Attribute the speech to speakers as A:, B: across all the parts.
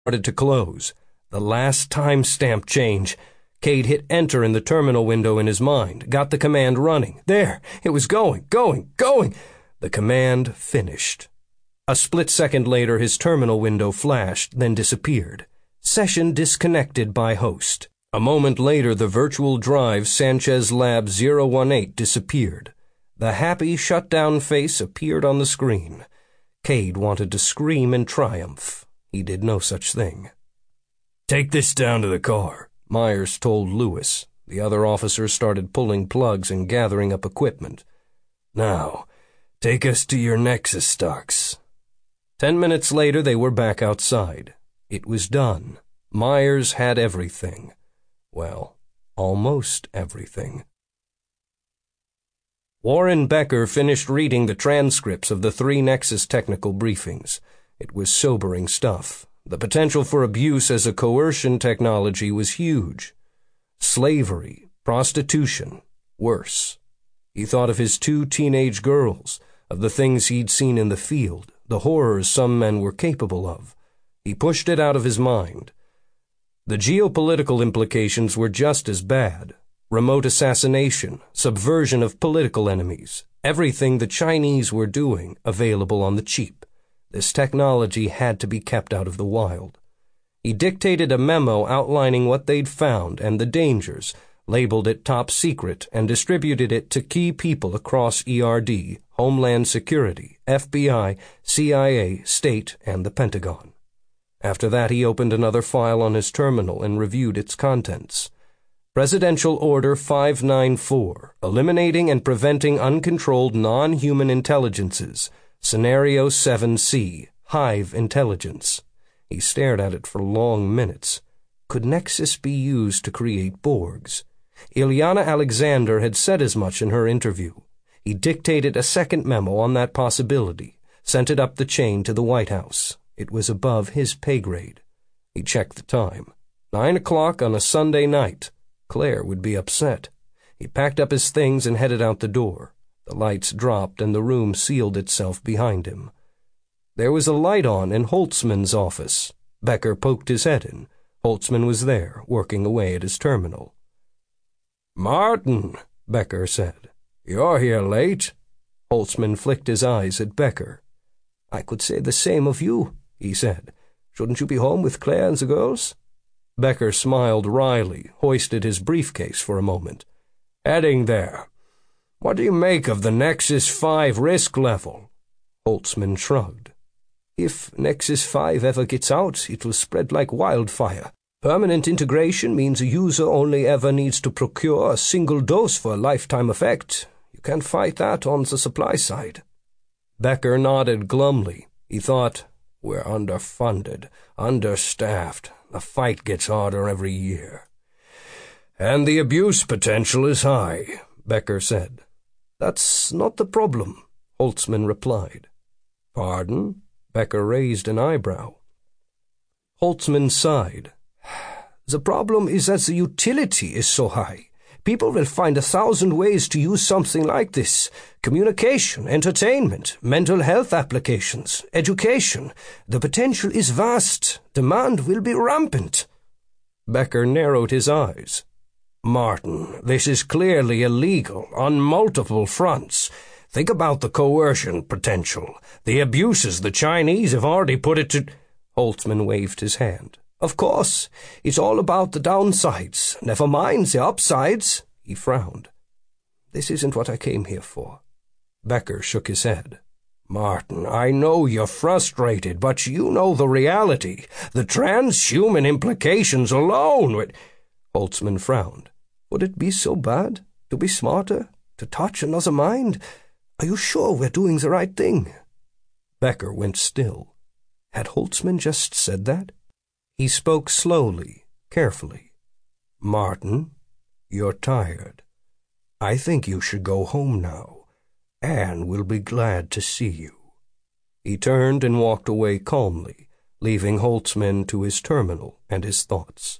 A: started to close. The last timestamp change. Cade hit enter in the terminal window in his mind, got the command running. There, it was going. The command finished. A split second later, his terminal window flashed, then disappeared. Session disconnected by host. A moment later, the virtual drive Sanchez Lab 018 disappeared. The happy shutdown face appeared on the screen. Cade wanted to scream in triumph. He did no such thing. "Take this down to the car," Myers told Lewis. The other officers started pulling plugs and gathering up equipment. "Now, take us to your Nexus stocks." 10 minutes later, they were back outside. It was done. Myers had everything. Well, almost everything. Warren Becker finished reading the transcripts of the 3 Nexus technical briefings. It was sobering stuff. The potential for abuse as a coercion technology was huge. Slavery, prostitution, worse. He thought of his 2 teenage girls, of the things he'd seen in the field, the horrors some men were capable of. He pushed it out of his mind. The geopolitical implications were just as bad. Remote assassination, subversion of political enemies, everything the Chinese were doing available on the cheap. This technology had to be kept out of the wild. He dictated a memo outlining what they'd found and the dangers, labeled it top secret, and distributed it to key people across ERD, Homeland Security, FBI, CIA, State, and the Pentagon. After that, he opened another file on his terminal and reviewed its contents. Presidential Order 594, Eliminating and Preventing Uncontrolled Non-Human Intelligences, Scenario 7C, Hive Intelligence. He stared at it for long minutes. Could Nexus be used to create Borgs? Ilyana Alexander had said as much in her interview. He dictated a second memo on that possibility, sent it up the chain to the White House. It was above his pay grade. He checked the time. 9 o'clock on a Sunday night. Claire would be upset. He packed up his things and headed out the door. The lights dropped and the room sealed itself behind him. There was a light on in Holtzman's office. Becker poked his head in. Holtzman was there, working away at his terminal. "Martin," Becker said. "You're here late." Holtzman flicked his eyes at Becker.
B: "I could say the same of you," he said. "Shouldn't you be home with Claire and the girls?"
A: Becker smiled wryly, hoisted his briefcase for a moment.
C: "Heading there. What do you make of the Nexus 5 risk level?"
A: Holtzman shrugged.
B: "If Nexus 5 ever gets out, it will spread like wildfire. Permanent integration means a user only ever needs to procure a single dose for a lifetime effect. You can't fight that on the supply side."
A: Becker nodded glumly. He thought,
C: "We're underfunded, understaffed. The fight gets harder every year. And the abuse potential is high," Becker said.
B: "That's not the problem," Holtzman replied.
C: "Pardon?"
A: Becker raised an eyebrow.
B: Holtzman sighed. "The problem is that the utility is so high. People will find 1,000 ways to use something like this. Communication, entertainment, mental health applications, education. The potential is vast. Demand will be rampant."
A: Becker narrowed his eyes.
C: "Martin, this is clearly illegal on multiple fronts. Think about the coercion potential, the abuses the Chinese have already put it to—"
A: Holtzman waved his hand.
B: "Of course, it's all about the downsides. Never mind the upsides." He frowned. "This isn't what I came here for."
A: Becker shook his head.
C: "Martin, I know you're frustrated, but you know the reality. The transhuman implications alone—"
B: Holtzman frowned. "Would it be so bad? To be smarter? To touch another mind? Are you sure we're doing the right thing?"
A: Becker went still.
B: Had Holtzman just said that?
A: He spoke slowly, carefully.
C: "Martin, you're tired. I think you should go home now. Anne will be glad to see you."
A: He turned and walked away calmly, leaving Holtzman to his terminal and his thoughts.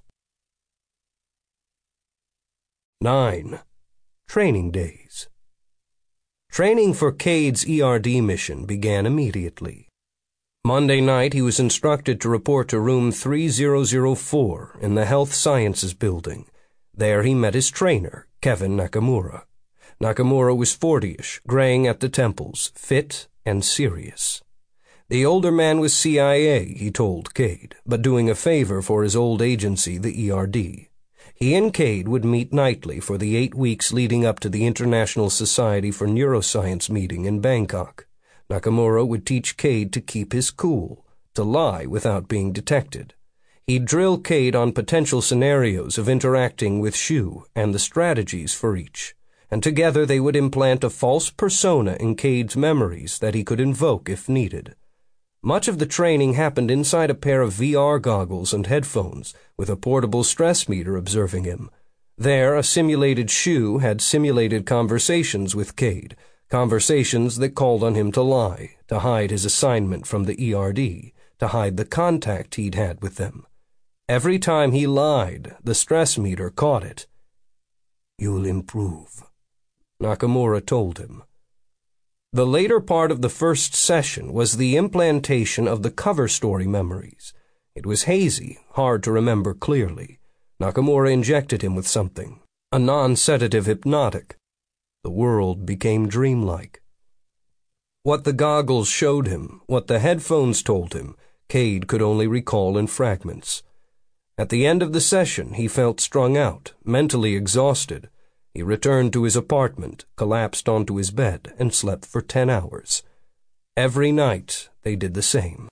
A: 9. Training Days. Training for Cade's ERD mission began immediately. Monday night, he was instructed to report to room 3004 in the Health Sciences Building. There he met his trainer, Kevin Nakamura. Nakamura was 40-ish, graying at the temples, fit and serious. The older man was CIA, he told Cade, but doing a favor for his old agency, the ERD. He and Cade would meet nightly for the 8 weeks leading up to the International Society for Neuroscience meeting in Bangkok. Nakamura would teach Cade to keep his cool, to lie without being detected. He'd drill Cade on potential scenarios of interacting with Shu and the strategies for each, and together they would implant a false persona in Cade's memories that he could invoke if needed. Much of the training happened inside a pair of VR goggles and headphones, with a portable stress meter observing him. There, a simulated Shu had simulated conversations with Cade, conversations that called on him to lie, to hide his assignment from the ERD, to hide the contact he'd had with them. Every time he lied, the stress meter caught it. "You'll improve," Nakamura told him. The later part of the first session was the implantation of the cover story memories. It was hazy, hard to remember clearly. Nakamura injected him with something, a non-sedative hypnotic. The world became dreamlike. What the goggles showed him, what the headphones told him, Cade could only recall in fragments. At the end of the session, he felt strung out, mentally exhausted. He returned to his apartment, collapsed onto his bed, and slept for 10 hours. Every night, they did the same.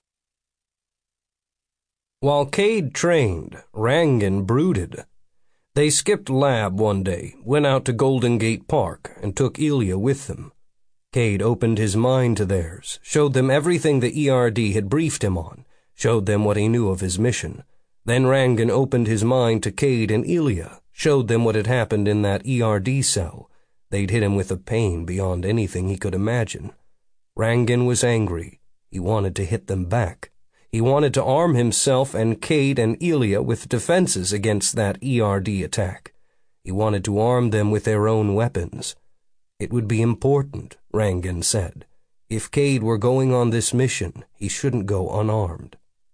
A: While Cade trained, Rangan brooded. They skipped lab one day, went out to Golden Gate Park, and took Ilya with them. Cade opened his mind to theirs, showed them everything the ERD had briefed him on, showed them what he knew of his mission. Then Rangan opened his mind to Cade and Ilya, showed them what had happened in that ERD cell. They'd hit him with a pain beyond anything he could imagine. Rangan was angry. He wanted to hit them back. He wanted to arm himself and Cade and Ilya with defenses against that ERD attack. He wanted to arm them with their own weapons. It would be important, Rangan said. If Cade were going on this mission, he shouldn't go unarmed.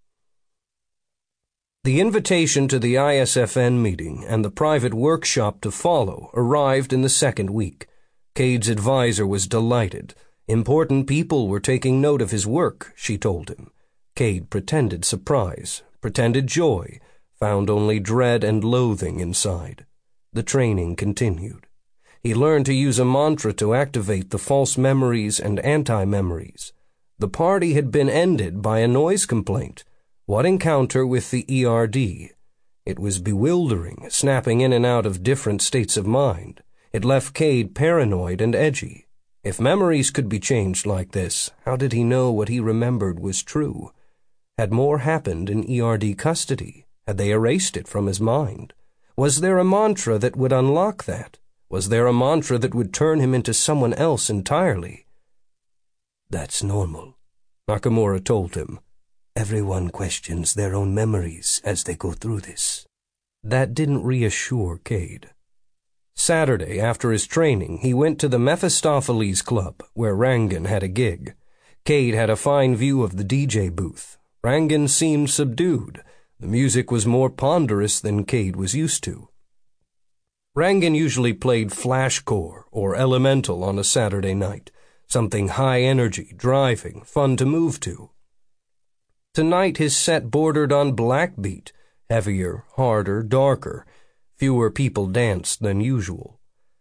A: The invitation to the ISFN meeting and the private workshop to follow arrived in the second week. Cade's advisor was delighted. Important people were taking note of his work, she told him. Cade pretended surprise, pretended joy, found only dread and loathing inside. The training continued. He learned to use a mantra to activate the false memories and anti-memories. The party had been ended by a noise complaint. What encounter with the ERD? It was bewildering, snapping in and out of different states of mind. It left Cade paranoid and edgy. If memories could be changed like this, how did he know what he remembered was true? Had more happened in ERD custody? Had they erased it from his mind? Was there a mantra that would unlock that? Was there a mantra that would turn him into someone else entirely? "That's normal," Nakamura told him. "Everyone questions their own memories as they go through this." That didn't reassure Cade. Saturday, after his training, he went to the Mephistopheles Club, where Rangan had a gig. Cade had a fine view of the DJ booth. Rangan seemed subdued. The music was more ponderous than Cade was used to. Rangan usually played flashcore or elemental on a Saturday night, something high energy, driving, fun to move to. Tonight his set bordered on black beat, heavier, harder, darker. Fewer people danced than usual.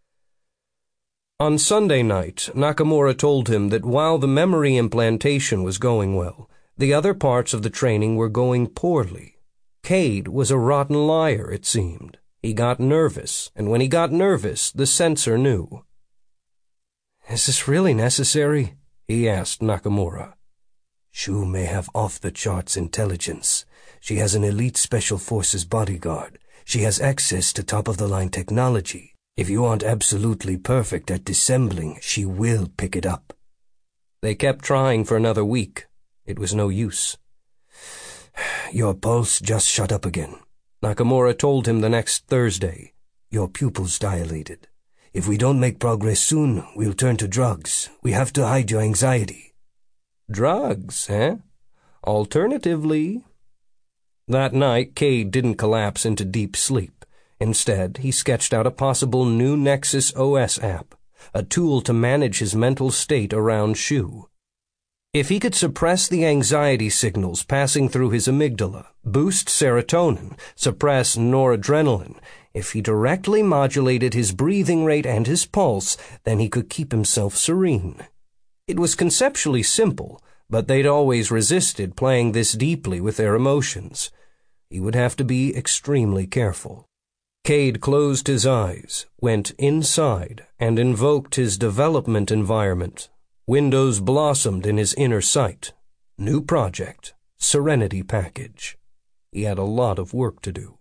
A: On Sunday night, Nakamura told him that while the memory implantation was going well, the other parts of the training were going poorly. Cade was a rotten liar, it seemed. He got nervous, and when he got nervous, the censor knew. "Is this really necessary?" he asked Nakamura. "Shu may have off-the-charts intelligence. She has an elite special forces bodyguard. She has access to top-of-the-line technology. If you aren't absolutely perfect at dissembling, she will pick it up." They kept trying for another week. It was no use. "Your pulse just shot up again," Nakamura told him the next Thursday. "Your pupils dilated. If we don't make progress soon, we'll turn to drugs. We have to hide your anxiety." "Drugs, eh? Alternatively... That night, Cade didn't collapse into deep sleep. Instead, he sketched out a possible new Nexus OS app, a tool to manage his mental state around Shu. If he could suppress the anxiety signals passing through his amygdala, boost serotonin, suppress noradrenaline, if he directly modulated his breathing rate and his pulse, then he could keep himself serene. It was conceptually simple, but they'd always resisted playing this deeply with their emotions. He would have to be extremely careful. Cade closed his eyes, went inside, and invoked his development environment. Windows blossomed in his inner sight. New project, Serenity package. He had a lot of work to do.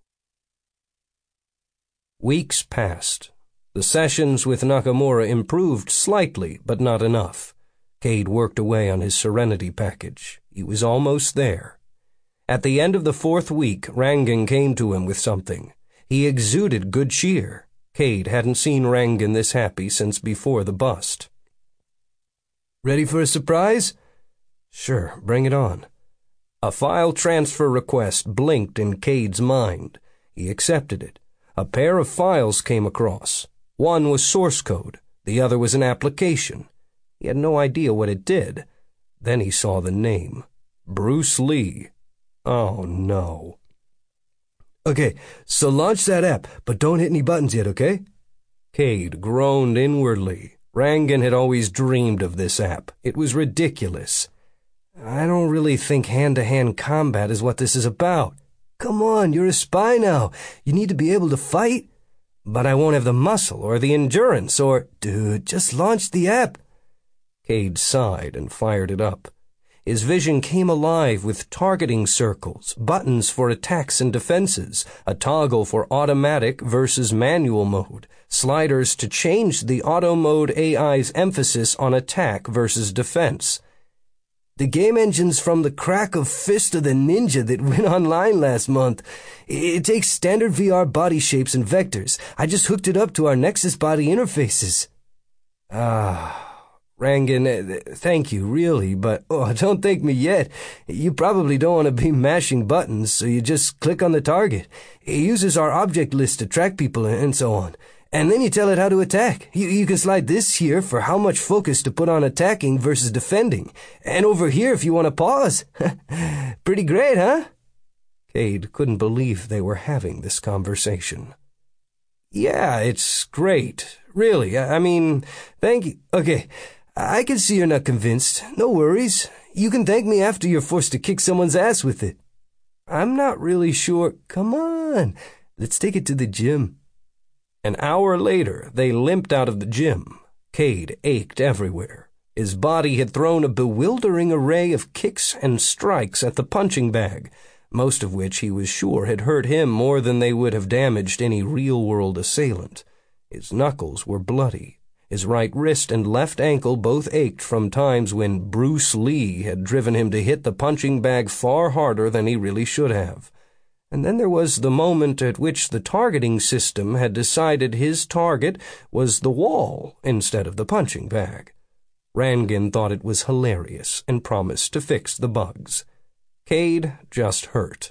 A: Weeks passed. The sessions with Nakamura improved slightly, but not enough. Cade worked away on his Serenity package. He was almost there. At the end of the 4th week, Rangan came to him with something. He exuded good cheer. Cade hadn't seen Rangan this happy since before the bust.
B: Ready for a surprise?
A: Sure, bring it on. A file transfer request blinked in Cade's mind. He accepted it. A pair of files came across. One was source code. The other was an application. He had no idea what it did. Then he saw the name. Bruce Lee. Oh, no.
B: Okay, so launch that app, but don't hit any buttons yet, okay?
A: Cade groaned inwardly. Rangan had always dreamed of this app. It was ridiculous.
B: I don't really think hand-to-hand combat is what this is about. Come on, you're a spy now. You need to be able to fight.
A: But I won't have the muscle or the endurance or...
B: Dude, just launch the app.
A: Cade sighed and fired it up. His vision came alive with targeting circles, buttons for attacks and defenses, a toggle for automatic versus manual mode, sliders to change the auto mode AI's emphasis on attack versus defense.
B: The game engine's from the crack of Fist of the Ninja that went online last month. It takes standard VR body shapes and vectors. I just hooked it up to our Nexus body interfaces.
A: Rangan, thank you, really, but
B: don't thank me yet. You probably don't want to be mashing buttons, so you just click on the target. It uses our object list to track people and so on. And then you tell it how to attack. You can slide this here for how much focus to put on attacking versus defending. And over here if you want to pause. Pretty great, huh?
A: Cade couldn't believe they were having this conversation.
B: Yeah, it's great. Really, I mean, thank you. Okay, I can see you're not convinced. No worries. You can thank me after you're forced to kick someone's ass with it.
A: I'm not really sure.
B: Come on, let's take it to the gym.
A: An hour later, they limped out of the gym. Cade ached everywhere. His body had thrown a bewildering array of kicks and strikes at the punching bag, most of which he was sure had hurt him more than they would have damaged any real-world assailant. His knuckles were bloody. His right wrist and left ankle both ached from times when Bruce Lee had driven him to hit the punching bag far harder than he really should have. And then there was the moment at which the targeting system had decided his target was the wall instead of the punching bag. Rangan thought it was hilarious and promised to fix the bugs. Cade just hurt.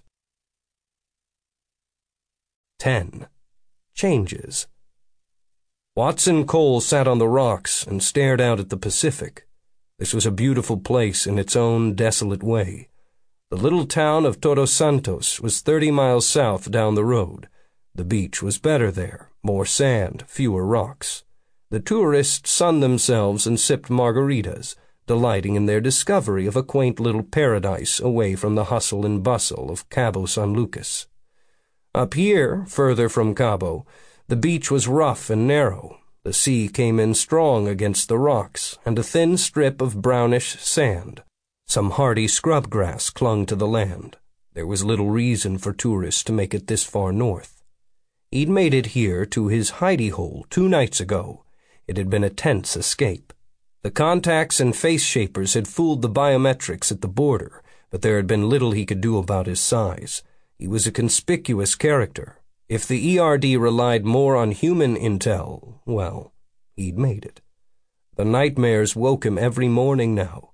A: 10. Changes. Watson Cole sat on the rocks and stared out at the Pacific. This was a beautiful place in its own desolate way. The little town of Todos Santos was 30 miles south down the road. The beach was better there, more sand, fewer rocks. The tourists sunned themselves and sipped margaritas, delighting in their discovery of a quaint little paradise away from the hustle and bustle of Cabo San Lucas. Up here, further from Cabo, the beach was rough and narrow. The sea came in strong against the rocks, and a thin strip of brownish sand. Some hardy scrub grass clung to the land. There was little reason for tourists to make it this far north. He'd made it here to his hidey hole 2 nights ago. It had been a tense escape. The contacts and face shapers had fooled the biometrics at the border, but there had been little he could do about his size. He was a conspicuous character. If the ERD relied more on human intel, well, he'd made it. The nightmares woke him every morning now.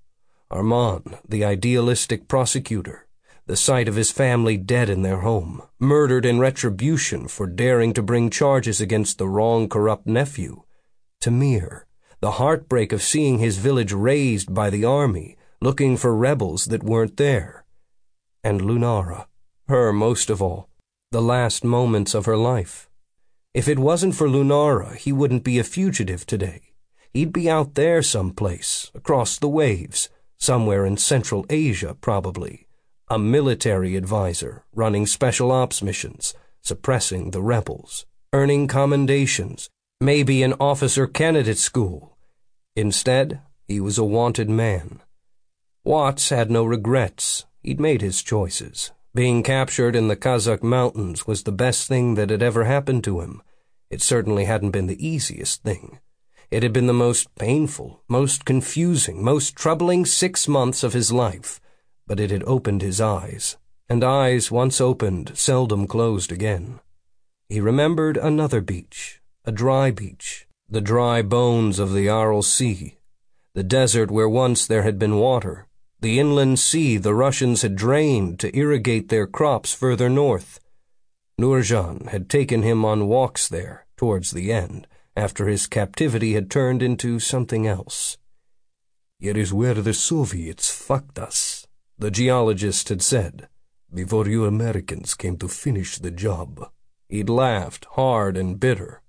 A: Armand, the idealistic prosecutor, the sight of his family dead in their home, murdered in retribution for daring to bring charges against the wrong corrupt nephew. Tamir, the heartbreak of seeing his village razed by the army, looking for rebels that weren't there. And Lunara, her most of all, the last moments of her life. If it wasn't for Lunara, he wouldn't be a fugitive today. He'd be out there someplace, across the waves, somewhere in Central Asia probably, a military advisor running special ops missions, suppressing the rebels, earning commendations, maybe an officer candidate school. Instead, he was a wanted man. Watts had no regrets. He'd made his choices. Being captured in the Kazakh mountains was the best thing that had ever happened to him. It certainly hadn't been the easiest thing. It had been the most painful, most confusing, most troubling 6 months of his life, but it had opened his eyes, and eyes once opened seldom closed again. He remembered another beach, a dry beach, the dry bones of the Aral Sea, the desert where once there had been water, the inland sea the Russians had drained to irrigate their crops further north. Nurjan had taken him on walks there, towards the end, after his captivity had turned into something else.
C: "Here is where the Soviets fucked us," the geologist had said, "before you Americans came to finish the job."
A: He'd laughed, hard and bitter.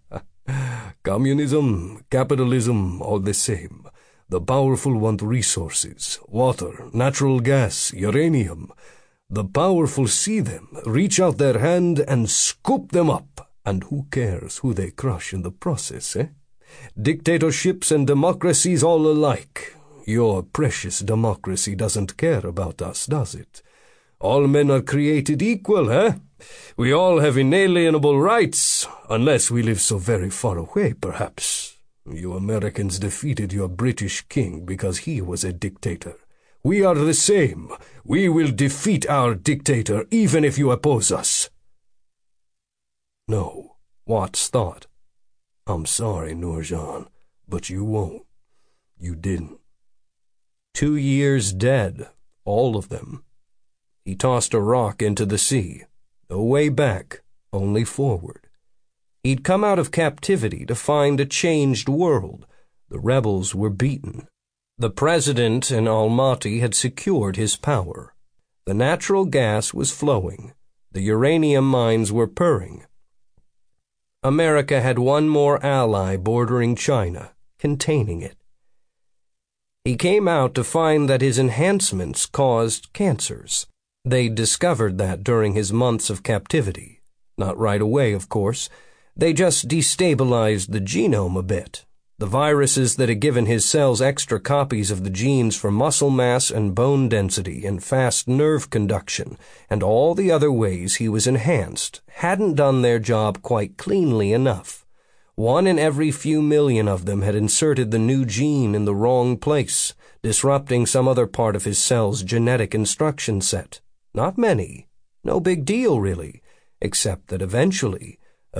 C: "Communism, capitalism, all the same. The powerful want resources, water, natural gas, uranium. The powerful see them, reach out their hand and scoop them up. And who cares who they crush in the process, eh? Dictatorships and democracies all alike. Your precious democracy doesn't care about us, does it? All men are created equal, eh? We all have inalienable rights, unless we live so very far away, perhaps. You Americans defeated your British king because he was a dictator. We are the same. We will defeat our dictator even if you oppose us."
A: No, Watts thought.
C: "I'm sorry, Nurjan, but you won't. You didn't."
A: 2 years dead, all of them. He tossed a rock into the sea. No way back, only forward. He'd come out of captivity to find a changed world. The rebels were beaten. The president in Almaty had secured his power. The natural gas was flowing. The uranium mines were purring. America had one more ally bordering China, containing it. He came out to find that his enhancements caused cancers. They'd discovered that during his months of captivity. Not right away, of course. They just destabilized the genome a bit. The viruses that had given his cells extra copies of the genes for muscle mass and bone density and fast nerve conduction, and all the other ways he was enhanced, hadn't done their job quite cleanly enough. 1 in every few million of them had inserted the new gene in the wrong place, disrupting some other part of his cell's genetic instruction set. Not many. No big deal, really, except that eventually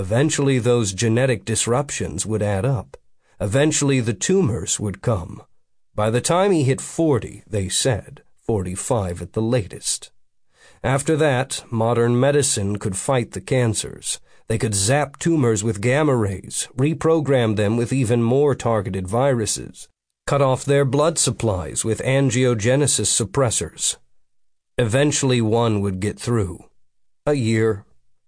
A: those genetic disruptions would add up. Eventually the tumors would come. By the time he hit 40, they said, 45 at the latest. After that, modern medicine could fight the cancers. They could zap tumors with gamma rays, reprogram them with even more targeted viruses, cut off their blood supplies with angiogenesis suppressors. Eventually one would get through. A year,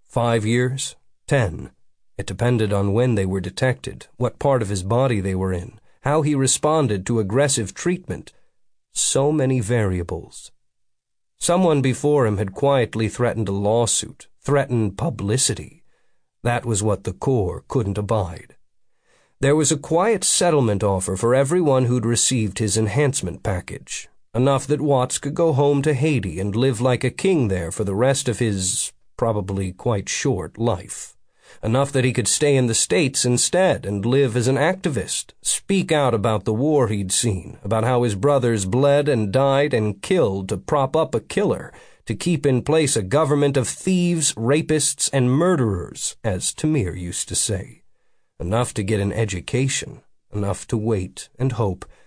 A: 5 years, 10. It depended on when they were detected, what part of his body they were in, how he responded to aggressive treatment. So many variables. Someone before him had quietly threatened a lawsuit, threatened publicity. That was what the Corps couldn't abide. There was a quiet settlement offer for everyone who'd received his enhancement package, enough that Watts could go home to Haiti and live like a king there for the rest of his probably quite short life. Enough that he could stay in the States instead and live as an activist, speak out about the war he'd seen, about how his brothers bled and died and killed to prop up a killer, to keep in place a government of thieves, rapists, and murderers, as Tamir used to say. Enough to get an education, enough to wait and hope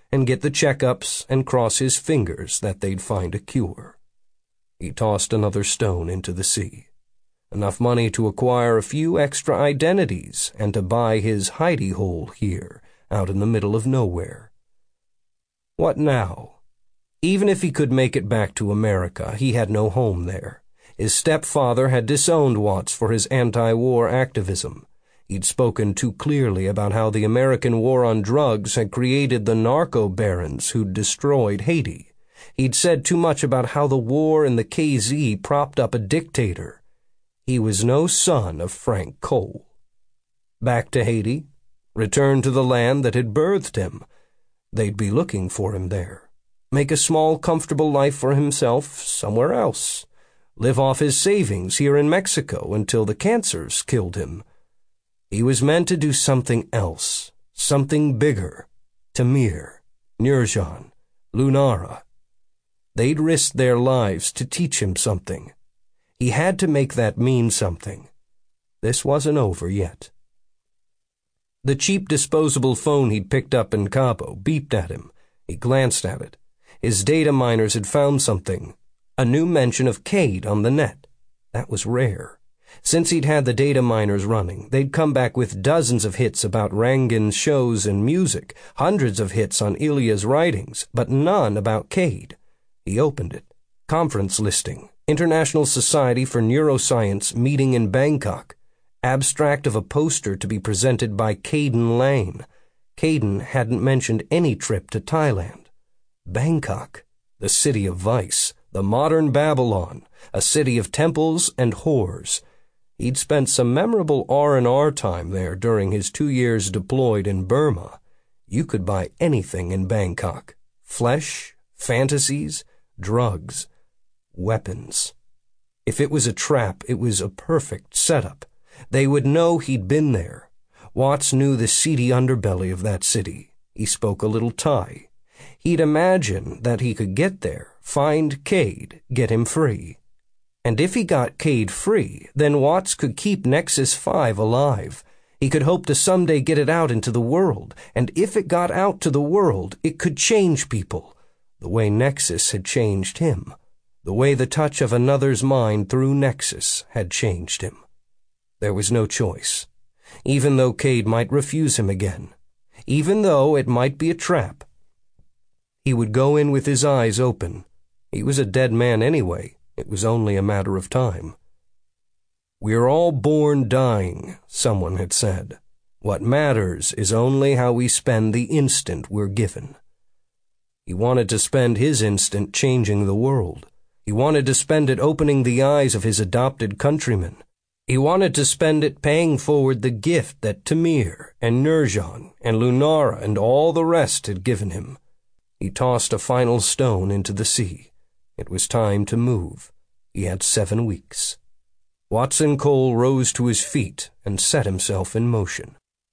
A: and get the checkups and cross his fingers that they'd find a cure. He tossed another stone into the sea. Enough money to acquire a few extra identities and to buy his hidey hole here, out in the middle of nowhere. What now? Even if he could make it back to America, he had no home there. His stepfather had disowned Watts for his anti-war activism. He'd spoken too clearly about how the American war on drugs had created the narco-barons who'd destroyed Haiti. He'd said too much about how the war in the KZ propped up a dictator. He was no son of Frank Cole. Back to Haiti, return to the land that had birthed him. They'd be looking for him there. Make a small, comfortable life for himself somewhere else. Live off his savings here in Mexico until the cancers killed him. He was meant to do something else, something bigger. Tamir, Nurjan, Lunara. They'd risked their lives to teach him something. He had to make that mean something. This wasn't over yet. The cheap disposable phone he'd picked up in Cabo beeped at him. He glanced at it. His data miners had found something. A new mention of Cade on the net. That was rare. Since he'd had the data miners running, they'd come back with dozens of hits about Rangan's shows and music, hundreds of hits on Ilya's writings, but none about Cade. He opened it. Conference listing. International Society for Neuroscience meeting in Bangkok. Abstract of a poster to be presented by Caden Lane. Caden hadn't mentioned any trip to Thailand. Bangkok, the city of vice, the modern Babylon, a city of temples and whores. He'd spent some memorable R&R time there during his 2 years deployed in Burma. You could buy anything in Bangkok. Flesh, fantasies, drugs, weapons. If it was a trap, it was a perfect setup. They would know he'd been there. Watts knew the seedy underbelly of that city. He spoke a little Thai. He'd imagine that he could get there, find Cade, get him free. And if he got Cade free, then Watts could keep Nexus 5 alive. He could hope to someday get it out into the world, and if it got out to the world, it could change people, the way Nexus had changed him, the way the touch of another's mind through Nexus had changed him. There was no choice. Even though Cade might refuse him again, even though it might be a trap, he would go in with his eyes open. He was a dead man anyway. It was only a matter of time. "We're all born dying," someone had said. "What matters is only how we spend the instant we're given." He wanted to spend his instant changing the world. He wanted to spend it opening the eyes of his adopted countrymen. He wanted to spend it paying forward the gift that Tamir and Nurjan and Lunara and all the rest had given him. He tossed a final stone into the sea. It was time to move. He had 7 weeks. Watson Cole rose to his feet and set himself in motion.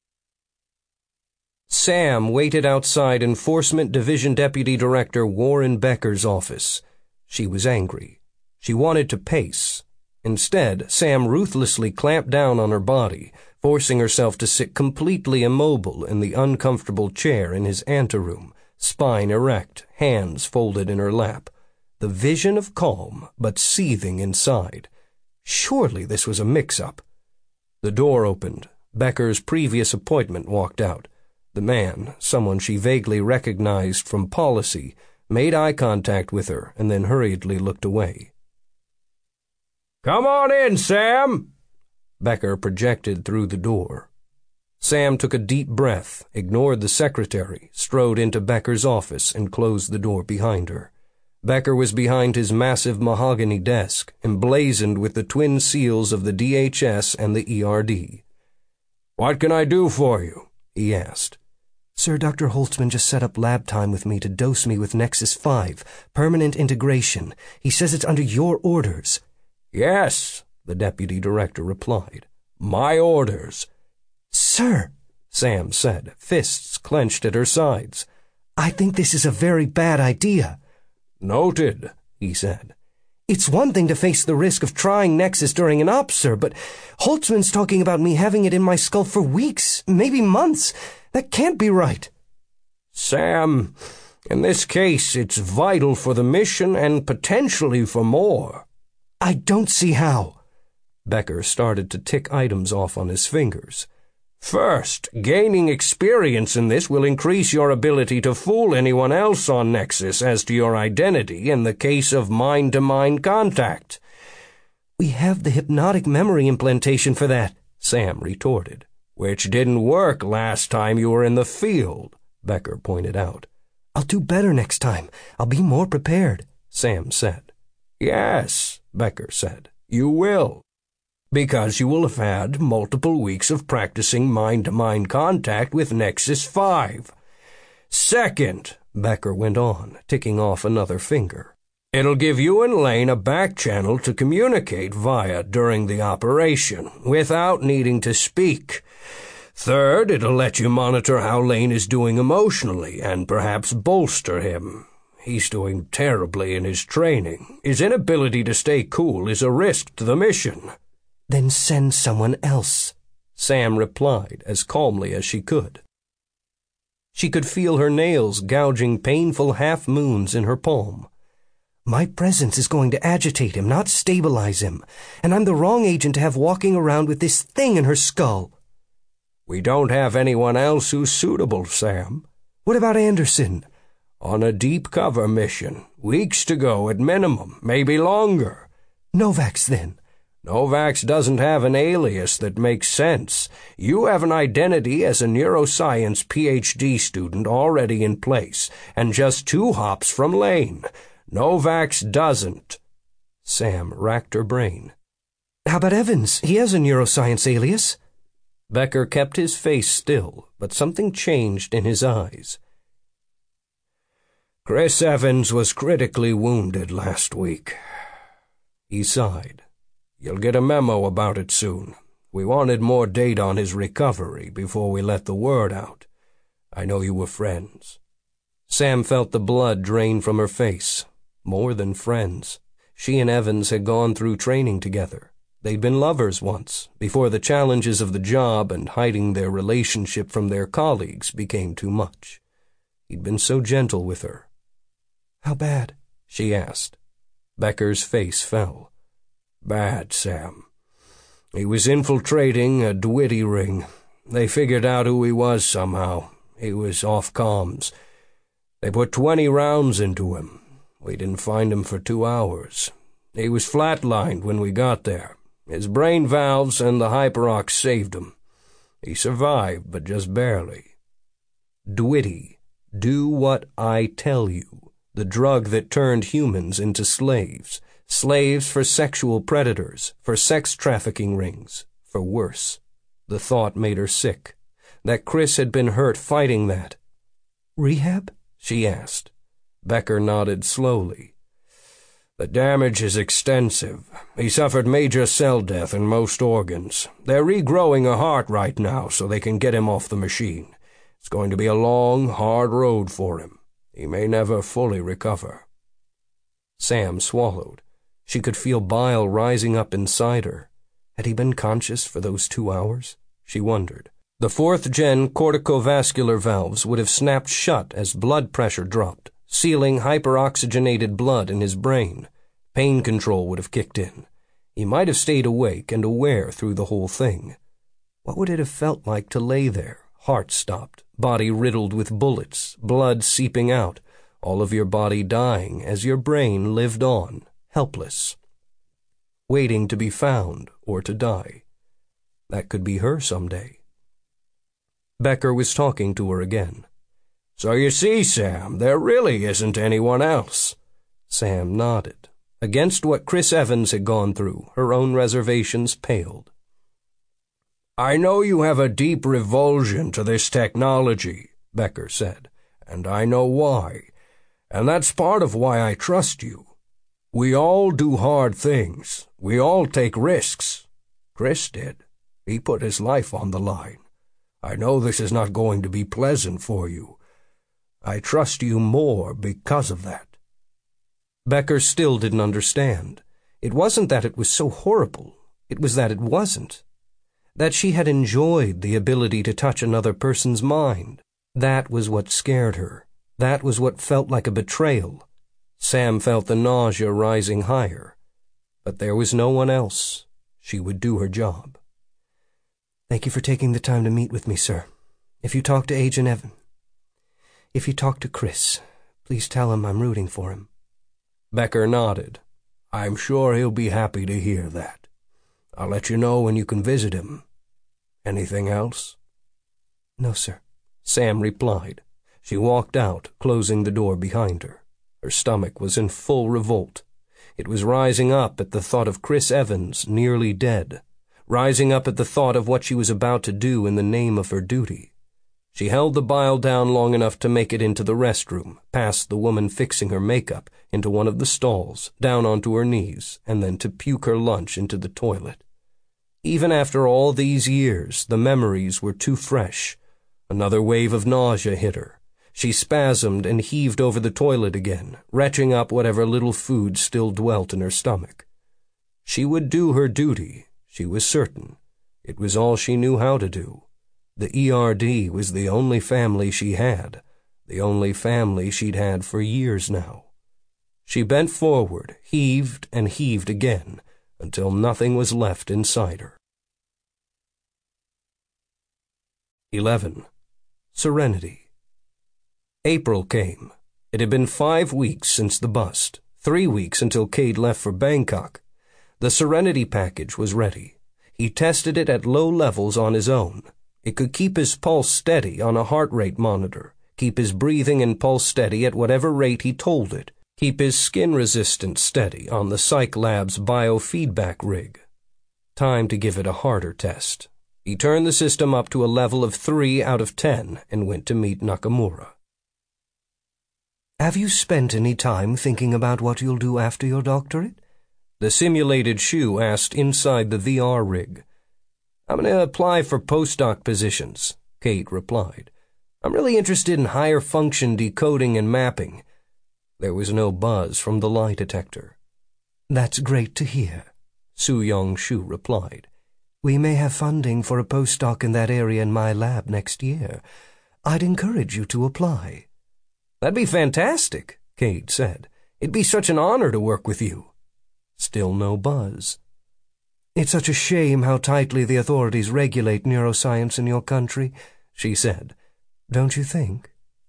A: Sam waited outside Enforcement Division Deputy Director Warren Becker's office. She was angry. She wanted to pace. Instead, Sam ruthlessly clamped down on her body, forcing herself to sit completely immobile in the uncomfortable chair in his anteroom, spine erect, hands folded in her lap. The vision of calm, but seething inside. Surely this was a mix-up. The door opened. Becker's previous appointment walked out. The man, someone she vaguely recognized from policy, made eye contact with her and then hurriedly looked away. "Come on in, Sam," Becker projected through the door. Sam took a deep breath, ignored the secretary, strode into Becker's office and closed the door behind her. Becker was behind his massive mahogany desk, emblazoned with the twin seals of the DHS and the ERD. "What can I do for you?" he asked.
B: "Sir, Dr. Holtzman just set up lab time with me to dose me with Nexus 5, permanent integration. He says it's under your orders."
A: "Yes," the deputy director replied. "My orders."
B: "Sir,"
A: Sam said, fists clenched at her sides.
B: "I think this is a very bad idea."
A: "Noted," he said.
B: "It's one thing to face the risk of trying Nexus during an op, sir, but Holtzman's talking about me having it in my skull for weeks, maybe months. That can't be right." Sam, in this case, it's vital for the mission and potentially for more.
A: I don't see how.
B: Becker started to tick items off on his fingers. First, gaining experience in this will increase your ability to fool anyone else on Nexus as to your identity in the case of mind-to-mind contact.
A: We have the hypnotic memory implantation for that, Sam retorted.
B: Which didn't work last time you were in the field, Becker pointed out.
A: I'll do better next time. I'll be more prepared, Sam said.
B: Yes, Becker said, you will. Because you will have had multiple weeks of practicing mind-to-mind contact with Nexus 5. Second, Becker went on, ticking off another finger, it'll give you and Lane a back channel to communicate via during the operation, without needing to speak. Third, it'll let you monitor how Lane is doing emotionally and perhaps bolster him. He's doing terribly in his training. His inability to stay cool is a risk to the mission.
A: Then send someone else,
B: Sam replied as calmly as she could. She could feel her nails gouging painful half-moons in her palm.
A: My presence is going to agitate him, not stabilize him, and I'm the wrong agent to have walking around with this thing in her skull.
B: We don't have anyone else who's suitable, Sam.
A: What about Anderson?
B: On a deep cover mission. Weeks to go at minimum, maybe longer.
A: Novax, then.
B: Novax doesn't have an alias that makes sense. You have an identity as a neuroscience PhD student already in place, and just 2 hops from Lane. Novax doesn't. Sam racked her brain.
A: How about Evans? He has a neuroscience alias.
B: Becker kept his face still, but something changed in his eyes. Chris Evans was critically wounded last week. He sighed. You'll get a memo about it soon. We wanted more data on his recovery before we let the word out. I know you were friends. Sam felt the blood drain from her face. More than friends. She and Evans had gone through training together. They'd been lovers once, before the challenges of the job and hiding their relationship from their colleagues became too much. He'd been so gentle with her.
A: How bad?
B: She asked. Becker's face fell. Bad, Sam. He was infiltrating a Dwitty ring. They figured out who he was somehow. He was off comms. They put 20 rounds into him. We didn't find him for 2 hours. He was flatlined when we got there. His brain valves and the Hyperox saved him. He survived, but just barely.
A: Dwitty, do what I tell you. The drug that turned humans into slaves. Slaves for sexual predators, for sex trafficking rings, for worse.
B: The thought made her sick. That Chris had been hurt fighting that.
A: Rehab?
B: She asked. Becker nodded slowly. The damage is extensive. He suffered major cell death in most organs. They're regrowing a heart right now so they can get him off the machine. It's going to be a long, hard road for him. He may never fully recover.
A: Sam swallowed. She could feel bile rising up inside her. Had he been conscious for those 2 hours? She wondered.
B: The 4th-gen corticovascular valves would have snapped shut as blood pressure dropped, sealing hyperoxygenated blood in his brain. Pain control would have kicked in. He might have stayed awake and aware through the whole thing. What would it have felt like to lay there, heart stopped, body riddled with bullets, blood seeping out, all of your body dying as your brain lived on, helpless, waiting to be found or to die? That could be her someday. Becker was talking to her again. So you see, Sam, there really isn't anyone else. Sam nodded. Against what Chris Evans had gone through, her own reservations paled. I know you have a deep revulsion to this technology, Becker said, and I know why. And that's part of why I trust you. We all do hard things. We all take risks. Chris did. He put his life on the line. I know this is not going to be pleasant for you. I trust you more because of that. Becker still didn't understand. It wasn't that it was so horrible. It was that it wasn't. That she had enjoyed the ability to touch another person's mind.
A: That was what scared her. That was what felt like a betrayal. Sam felt the nausea rising higher. But there was no one else. She would do her job.
B: Thank you for taking the time to meet with me, sir. If you talk to Agent Evan, if you talk to Chris, please tell him I'm rooting for him.
C: Becker nodded. I'm sure he'll be happy to hear that. I'll let you know when you can visit him. Anything else?
B: No, sir,
A: Sam replied. She walked out, closing the door behind her. Her stomach was in full revolt. It was rising up at the thought of Chris Evans, nearly dead, rising up at the thought of what she was about to do in the name of her duty. She held the bile down long enough to make it into the restroom, past the woman fixing her makeup, into one of the stalls, down onto her knees, and then to puke her lunch into the toilet. Even after all these years, the memories were too fresh. Another wave of nausea hit her. She spasmed and heaved over the toilet again, retching up whatever little food still dwelt in her stomach. She would do her duty, she was certain. It was all she knew how to do. The ERD was the only family she had, the only family she'd had for years now. She bent forward, heaved and heaved again, until nothing was left inside her. 11. Serenity. April came. It had been 5 weeks since the bust, 3 weeks until Cade left for Bangkok. The Serenity package was ready. He tested it at low levels on his own. It could keep his pulse steady on a heart rate monitor, keep his breathing and pulse steady at whatever rate he told it, keep his skin resistance steady on the Psych Lab's biofeedback rig. Time to give it a harder test. He turned the system up to a level of 3 out of 10 and went to meet Nakamura.
B: Have you spent any time thinking about what you'll do after your doctorate?
A: The simulated Shu asked inside the VR rig. I'm going to apply for postdoc positions, Cade replied. I'm really interested in higher function decoding and mapping. There was no buzz from the lie detector.
B: That's great to hear,
A: Su-Yong Shu replied.
B: We may have funding for a postdoc in that area in my lab next year. I'd encourage you to apply.
A: That'd be fantastic, Cade said. It'd be such an honor to work with you. Still no buzz.
B: It's such a shame how tightly the authorities regulate neuroscience in your country, she said. Don't you think?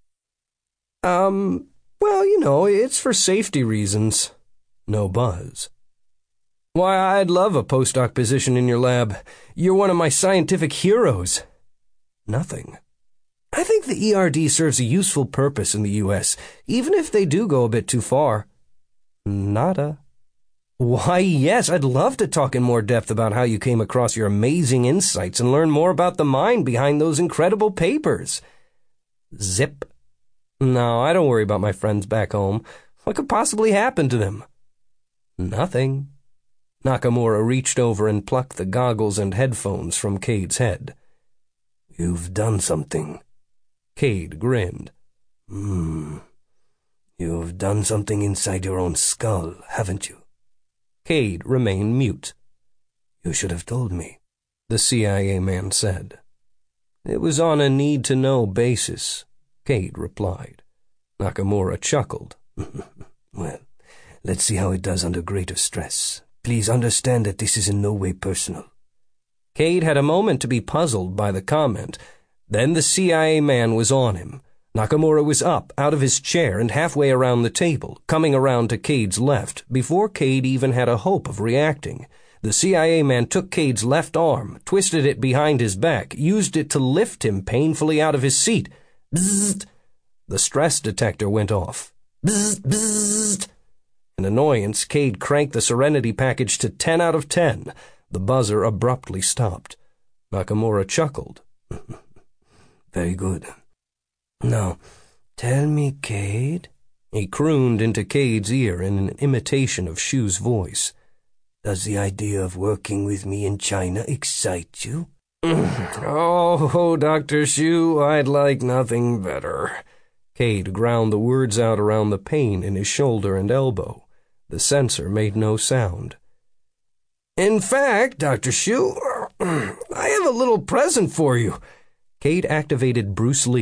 A: Well, it's for safety reasons. No buzz. Why, I'd love a postdoc position in your lab. You're one of my scientific heroes. Nothing. I think the ERD serves a useful purpose in the U.S., even if they do go a bit too far. Nada. Why, yes, I'd love to talk in more depth about how you came across your amazing insights and learn more about the mind behind those incredible papers. Zip. No, I don't worry about my friends back home. What could possibly happen to them? Nothing. Nakamura reached over and plucked the goggles and headphones from Cade's head.
C: You've done something.
A: Cade grinned.
C: You've done something inside your own skull, haven't you?
A: Cade remained mute.
C: You should have told me,
A: the CIA man said. It was on a need-to-know basis, Cade replied. Nakamura chuckled.
C: Well, let's see how it does under greater stress. Please understand that this is in no way personal.
A: Cade had a moment to be puzzled by the comment. Then the CIA man was on him. Nakamura was up, out of his chair and halfway around the table, coming around to Cade's left, before Cade even had a hope of reacting. The CIA man took Cade's left arm, twisted it behind his back, used it to lift him painfully out of his seat. Bzzzt! The stress detector went off. Bzzzt! Bzzzt! In annoyance, Cade cranked the Serenity package to 10 out of 10. The buzzer abruptly stopped. Nakamura chuckled.
C: Very good. Now, tell me, Cade,
A: he crooned into Cade's ear in an imitation of Shu's voice.
C: Does the idea of working with me in China excite you?
A: Oh, Dr. Shu, I'd like nothing better. Cade ground the words out around the pain in his shoulder and elbow. The sensor made no sound. In fact, Dr. Shu, I have a little present for you. Cade activated Bruce Lee.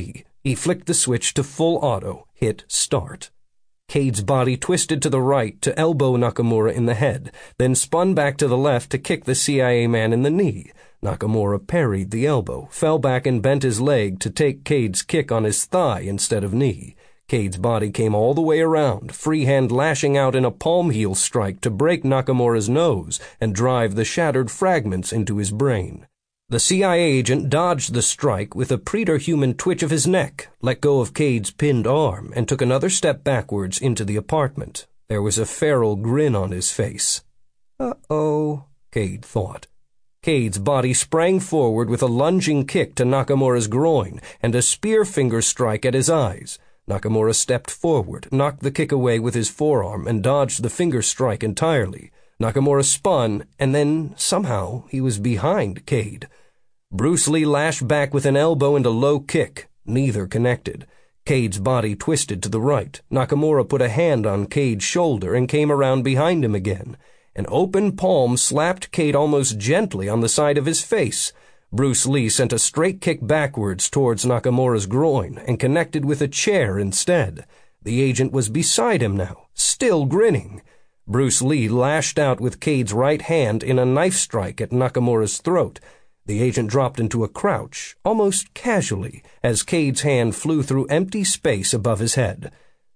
A: He flicked the switch to full auto, hit start. Cade's body twisted to the right to elbow Nakamura in the head, then spun back to the left to kick the CIA man in the knee. Nakamura parried the elbow, fell back and bent his leg to take Cade's kick on his thigh instead of knee. Cade's body came all the way around, free hand lashing out in a palm heel strike to break Nakamura's nose and drive the shattered fragments into his brain. The CIA agent dodged the strike with a preterhuman twitch of his neck, let go of Cade's pinned arm, and took another step backwards into the apartment. There was a feral grin on his face. Uh-oh, Cade thought. Cade's body sprang forward with a lunging kick to Nakamura's groin and a spear finger strike at his eyes. Nakamura stepped forward, knocked the kick away with his forearm, and dodged the finger strike entirely. Nakamura spun, and then, somehow, he was behind Cade. Bruce Lee lashed back with an elbow and a low kick. Neither connected. Cade's body twisted to the right. Nakamura put a hand on Cade's shoulder and came around behind him again. An open palm slapped Cade almost gently on the side of his face. Bruce Lee sent a straight kick backwards towards Nakamura's groin and connected with a chair instead. The agent was beside him now, still grinning. Bruce Lee lashed out with Cade's right hand in a knife strike at Nakamura's throat. The agent dropped into a crouch, almost casually, as Cade's hand flew through empty space above his head.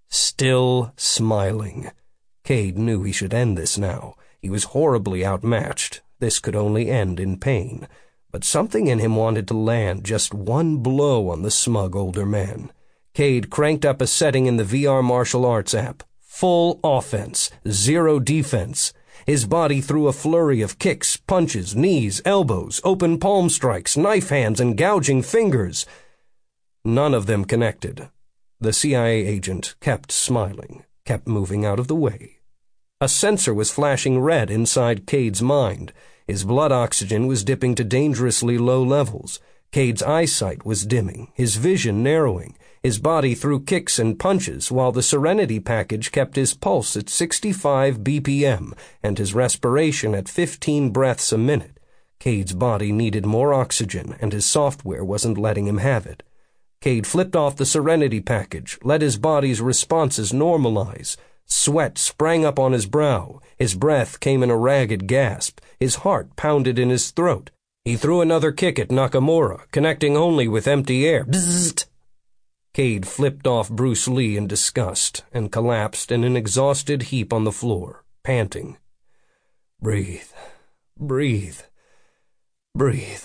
A: Still smiling. Cade knew he should end this now. He was horribly outmatched. This could only end in pain. But something in him wanted to land just one blow on the smug older man. Cade cranked up a setting in the VR martial arts app. Full offense, zero defense. His body threw a flurry of kicks, punches, knees, elbows, open palm strikes, knife hands, and gouging fingers. None of them connected. The CIA agent kept smiling, kept moving out of the way. A sensor was flashing red inside Cade's mind. His blood oxygen was dipping to dangerously low levels. Cade's eyesight was dimming, his vision narrowing. His body threw kicks and punches, while the Serenity package kept his pulse at 65 BPM and his respiration at 15 breaths a minute. Cade's body needed more oxygen, and his software wasn't letting him have it. Cade flipped off the Serenity package, let his body's responses normalize. Sweat sprang up on his brow. His breath came in a ragged gasp. His heart pounded in his throat. He threw another kick at Nakamura, connecting only with empty air. Bzzzt! Cade flipped off Bruce Lee in disgust and collapsed in an exhausted heap on the floor, panting. Breathe. Breathe. Breathe.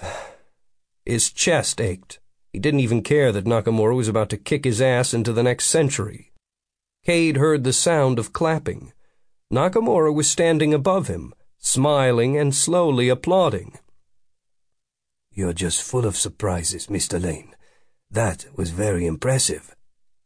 A: His chest ached. He didn't even care that Nakamura was about to kick his ass into the next century. Cade heard the sound of clapping. Nakamura was standing above him, smiling and slowly applauding.
B: You're just full of surprises, Mr. Lane. That was very impressive.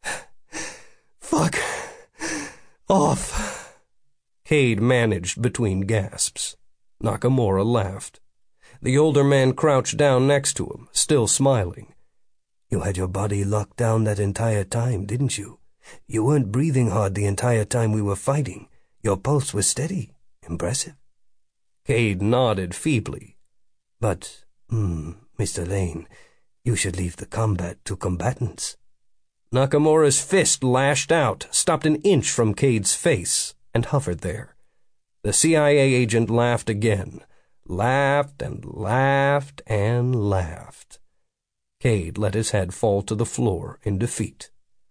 A: Fuck off. Cade managed between gasps. Nakamura laughed. The older man crouched down next to him, still smiling.
B: You had your body locked down that entire time, didn't you? You weren't breathing hard the entire time we were fighting. Your pulse was steady. Impressive.
A: Cade nodded feebly.
B: But, Mr. Lane, you should leave the combat to combatants.
A: Nakamura's fist lashed out, stopped an inch from Cade's face, and hovered there. The CIA agent laughed again. Laughed and laughed and laughed. Cade let his head fall to the floor in defeat.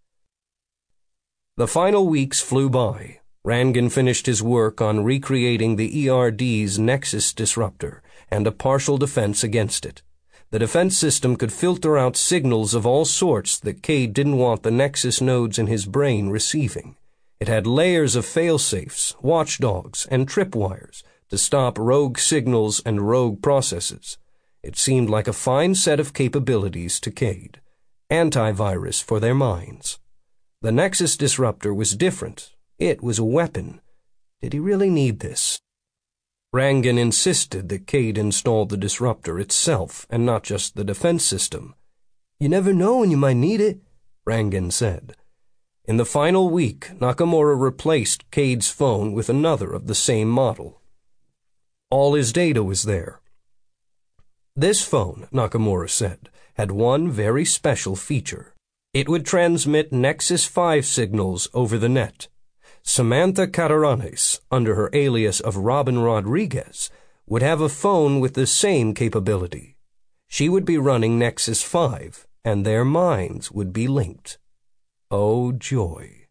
A: The final weeks flew by. Rangan finished his work on recreating the ERD's Nexus disruptor and a partial defense against it. The defense system could filter out signals of all sorts that Cade didn't want the Nexus nodes in his brain receiving. It had layers of fail-safes, watchdogs, and tripwires to stop rogue signals and rogue processes. It seemed like a fine set of capabilities to Cade. Antivirus for their minds. The Nexus disruptor was different. It was a weapon. Did he really need this? Rangan insisted that Cade install the disruptor itself and not just the defense system.
B: You never know when you might need it,
A: Rangan said. In the final week, Nakamura replaced Cade's phone with another of the same model. All his data was there. This phone, Nakamura said, had one very special feature. It would transmit Nexus 5 signals over the net. Samantha Cataranes, under her alias of Robin Rodriguez, would have a phone with the same capability. She would be running Nexus 5, and their minds would be linked. Oh, joy.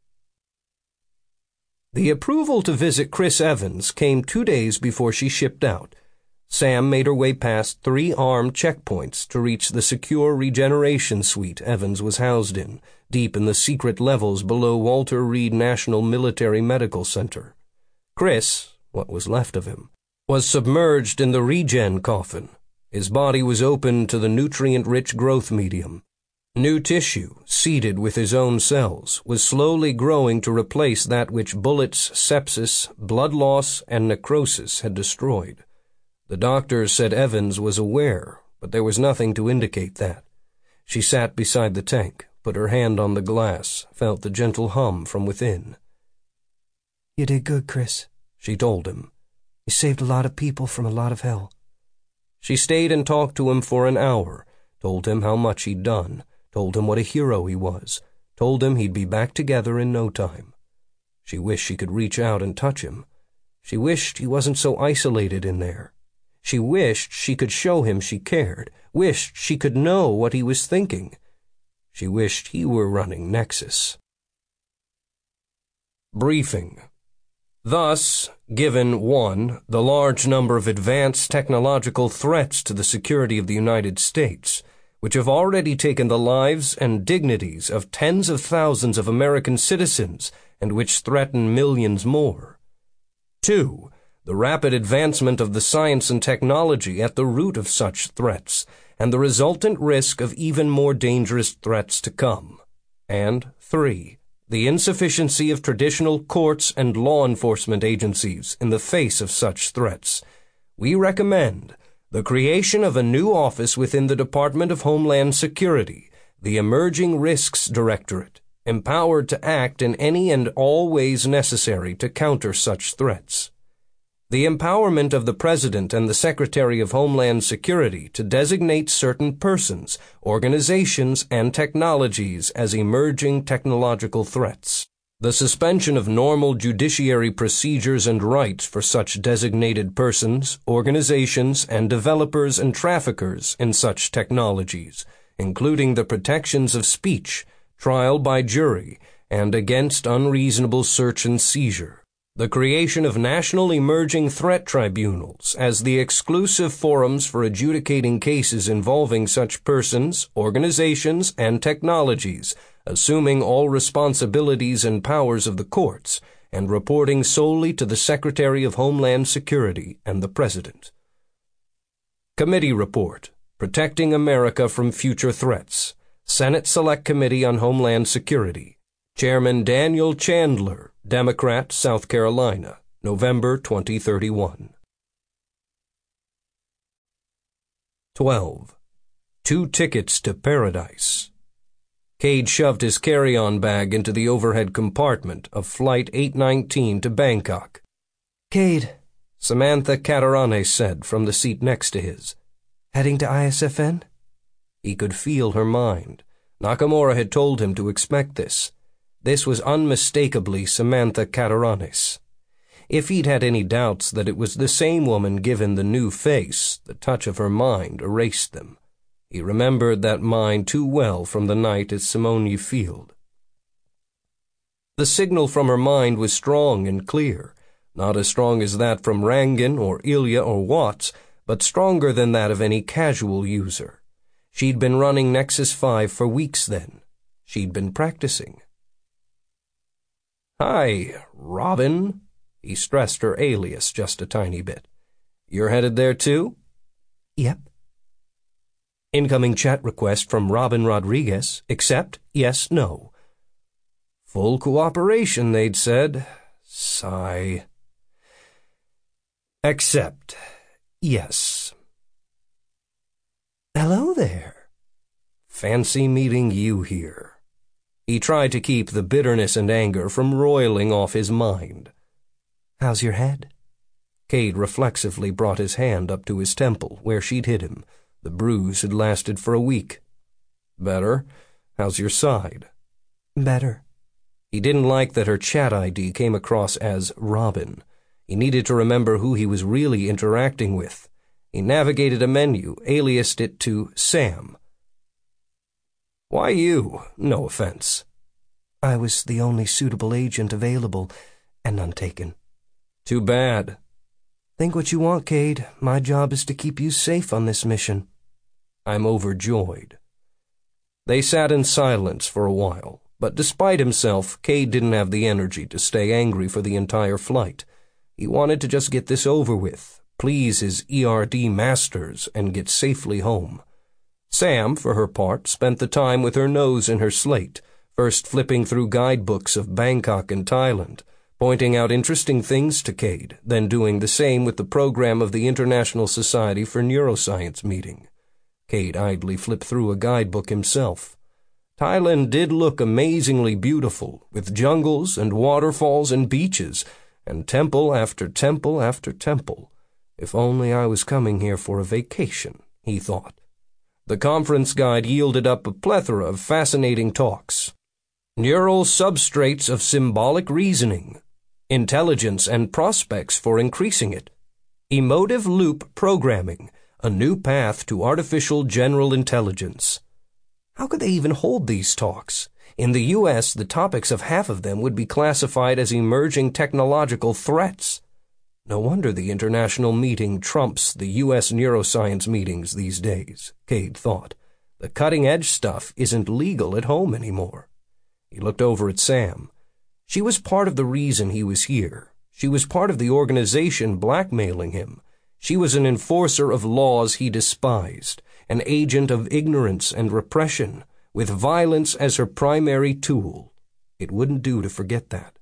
A: The approval to visit Chris Evans came 2 days before she shipped out. Sam made her way past 3 armed checkpoints to reach the secure regeneration suite Evans was housed in, deep in the secret levels below Walter Reed National Military Medical Center. Chris, what was left of him, was submerged in the regen coffin. His body was open to the nutrient-rich growth medium. New tissue, seeded with his own cells, was slowly growing to replace that which bullets, sepsis, blood loss, and necrosis had destroyed. The doctors said Evans was aware, but there was nothing to indicate that. She sat beside the tank, put her hand on the glass, felt the gentle hum from within.
B: "You did good, Chris," she told him. "You saved a lot of people from a lot of hell."
A: She stayed and talked to him for an hour, told him how much he'd done, told him what a hero he was, told him he'd be back together in no time. She wished she could reach out and touch him. She wished he wasn't so isolated in there. She wished she could show him she cared, wished she could know what he was thinking. She wished he were running Nexus. Briefing. Thus, given 1, the large number of advanced technological threats to the security of the United States, which have already taken the lives and dignities of tens of thousands of American citizens and which threaten millions more. 2, the rapid advancement of the science and technology at the root of such threats, and the resultant risk of even more dangerous threats to come. And 3, the insufficiency of traditional courts and law enforcement agencies in the face of such threats. We recommend the creation of a new office within the Department of Homeland Security, the Emerging Risks Directorate, empowered to act in any and all ways necessary to counter such threats. The empowerment of the President and the Secretary of Homeland Security to designate certain persons, organizations, and technologies as emerging technological threats. The suspension of normal judiciary procedures and rights for such designated persons, organizations, and developers and traffickers in such technologies, including the protections of speech, trial by jury, and against unreasonable search and seizure. The creation of national emerging threat tribunals as the exclusive forums for adjudicating cases involving such persons, organizations, and technologies, assuming all responsibilities and powers of the courts, and reporting solely to the Secretary of Homeland Security and the President. Committee Report: Protecting America from Future Threats. Senate Select Committee on Homeland Security. Chairman Daniel Chandler, Democrat, South Carolina, November 2031. 12. 2 tickets to paradise. Cade shoved his carry-on bag into the overhead compartment of Flight 819 to Bangkok.
B: "Cade,"
A: Samantha Cataranes said from the seat next to his.
B: "Heading to ISFN?"
A: He could feel her mind. Nakamura had told him to expect this. This was unmistakably Samantha Cataranes. If he'd had any doubts that it was the same woman given the new face, the touch of her mind erased them. He remembered that mind too well from the night at Simone Field. The signal from her mind was strong and clear, not as strong as that from Rangan or Ilya or Watts, but stronger than that of any casual user. She'd been running Nexus 5 for weeks then. She'd been practicing. "Hi, Robin." He stressed her alias just a tiny bit. "You're headed there too?"
B: "Yep."
A: Incoming chat request from Robin Rodriguez. Accept? Yes, no. Full cooperation, they'd said. Sigh. Accept. Yes.
B: "Hello there."
A: Fancy meeting you here. He tried to keep the bitterness and anger from roiling off his mind.
B: "How's your head?"
A: Cade reflexively brought his hand up to his temple, where she'd hit him. The bruise had lasted for a week. Better. How's your side?
B: Better.
A: He didn't like that her chat ID came across as Robin. He needed to remember who he was really interacting with. He navigated a menu, aliased it to Sam. Why you? No offense.
B: I was the only suitable agent available, and none taken.
A: Too bad.
B: Think what you want, Cade. My job is to keep you safe on this mission.
A: I'm overjoyed. They sat in silence for a while, but despite himself, Cade didn't have the energy to stay angry for the entire flight. He wanted to just get this over with, please his ERD masters, and get safely home. Sam, for her part, spent the time with her nose in her slate, first flipping through guidebooks of Bangkok and Thailand, pointing out interesting things to Cade, then doing the same with the program of the International Society for Neuroscience meeting. Cade idly flipped through a guidebook himself. Thailand did look amazingly beautiful, with jungles and waterfalls and beaches, and temple after temple after temple. If only I was coming here for a vacation, he thought. The conference guide yielded up a plethora of fascinating talks. Neural substrates of symbolic reasoning, intelligence and prospects for increasing it, emotive loop programming, a new path to artificial general intelligence. How could they even hold these talks? In the U.S., the topics of half of them would be classified as emerging technological threats. No wonder the international meeting trumps the U.S. neuroscience meetings these days, Cade thought. The cutting-edge stuff isn't legal at home anymore. He looked over at Sam. She was part of the reason he was here. She was part of the organization blackmailing him. She was an enforcer of laws he despised, an agent of ignorance and repression, with violence as her primary tool. It wouldn't do to forget that.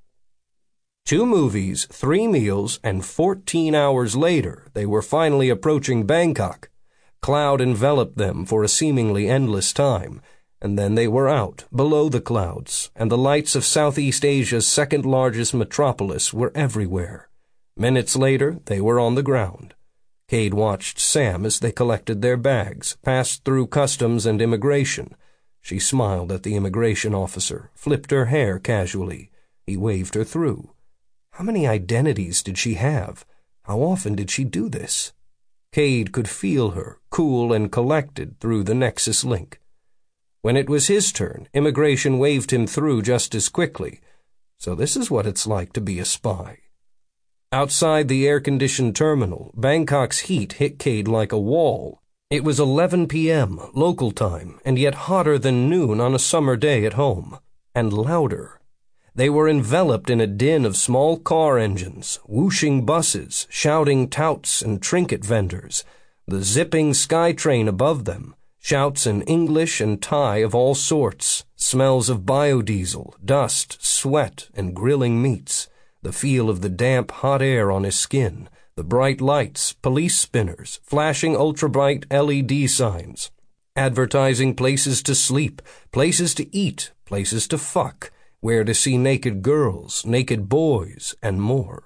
A: 2 movies, 3 meals, and 14 hours later, they were finally approaching Bangkok. Cloud enveloped them for a seemingly endless time, and then they were out, below the clouds, and the lights of Southeast Asia's second-largest metropolis were everywhere. Minutes later, they were on the ground. Cade watched Sam as they collected their bags, passed through customs and immigration. She smiled at the immigration officer, flipped her hair casually. He waved her through. How many identities did she have? How often did she do this? Cade could feel her, cool and collected, through the Nexus link. When it was his turn, immigration waved him through just as quickly. So this is what it's like to be a spy. Outside the air-conditioned terminal, Bangkok's heat hit Cade like a wall. It was 11 p.m., local time, and yet hotter than noon on a summer day at home. And louder. They were enveloped in a din of small car engines, whooshing buses, shouting touts and trinket vendors, the zipping SkyTrain above them, shouts in English and Thai of all sorts, smells of biodiesel, dust, sweat, and grilling meats, the feel of the damp, hot air on his skin, the bright lights, police spinners, flashing ultra-bright LED signs, advertising places to sleep, places to eat, places to fuck, where to see naked girls, naked boys, and more.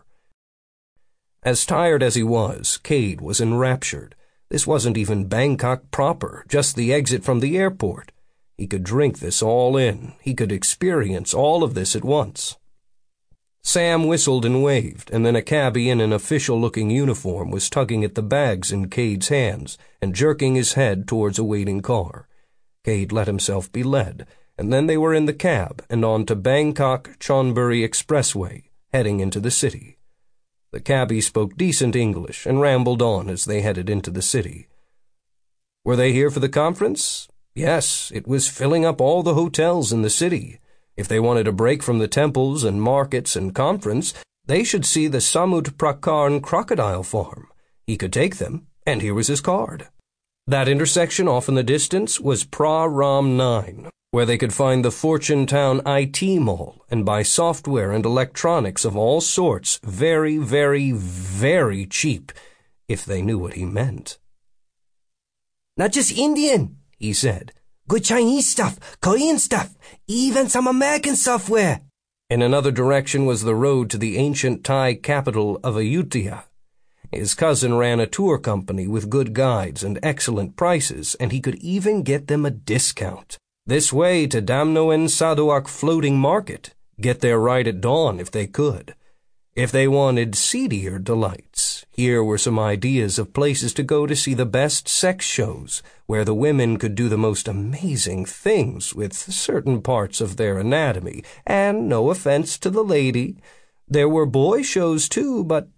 A: As tired as he was, Cade was enraptured. This wasn't even Bangkok proper, just the exit from the airport. He could drink this all in. He could experience all of this at once. Sam whistled and waved, and then a cabbie in an official-looking uniform was tugging at the bags in Cade's hands and jerking his head towards a waiting car. Cade let himself be led, and then they were in the cab and on to Bangkok-Chonburi Expressway, heading into the city. The cabbie spoke decent English and rambled on as they headed into the city. Were they here for the conference? Yes, it was filling up all the hotels in the city. If they wanted a break from the temples and markets and conference, they should see the Samut Prakarn crocodile farm. He could take them, and here was his card. That intersection off in the distance was Pra Ram 9, where they could find the Fortune Town IT Mall and buy software and electronics of all sorts very, very, very cheap, if they knew what he meant.
B: Not just Indian, he said. Good Chinese stuff, Korean stuff, even some American software.
A: In another direction was the road to the ancient Thai capital of Ayutthaya. His cousin ran a tour company with good guides and excellent prices, and he could even get them a discount. This way to Damnoen Saduak Floating Market. Get there right at dawn if they could. If they wanted seedier delights, here were some ideas of places to go to see the best sex shows, where the women could do the most amazing things with certain parts of their anatomy, and no offense to the lady. There were boy shows too, but,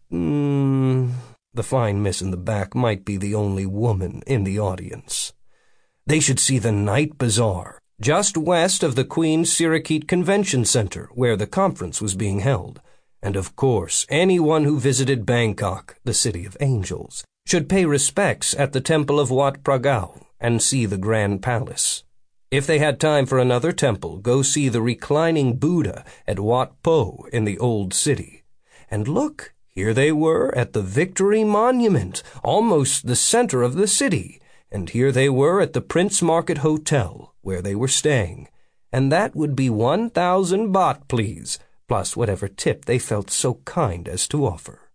A: the fine miss in the back might be the only woman in the audience. They should see the Night Bazaar, just west of the Queen Sirikit Convention Center, where the conference was being held. And of course, anyone who visited Bangkok, the city of angels, should pay respects at the Temple of Wat Pragao and see the Grand Palace. If they had time for another temple, go see the reclining Buddha at Wat Po in the Old City. And look, here they were at the Victory Monument, almost the center of the city. And here they were at the Prince Market Hotel, where they were staying. And that would be 1,000 baht, please, plus whatever tip they felt so kind as to offer.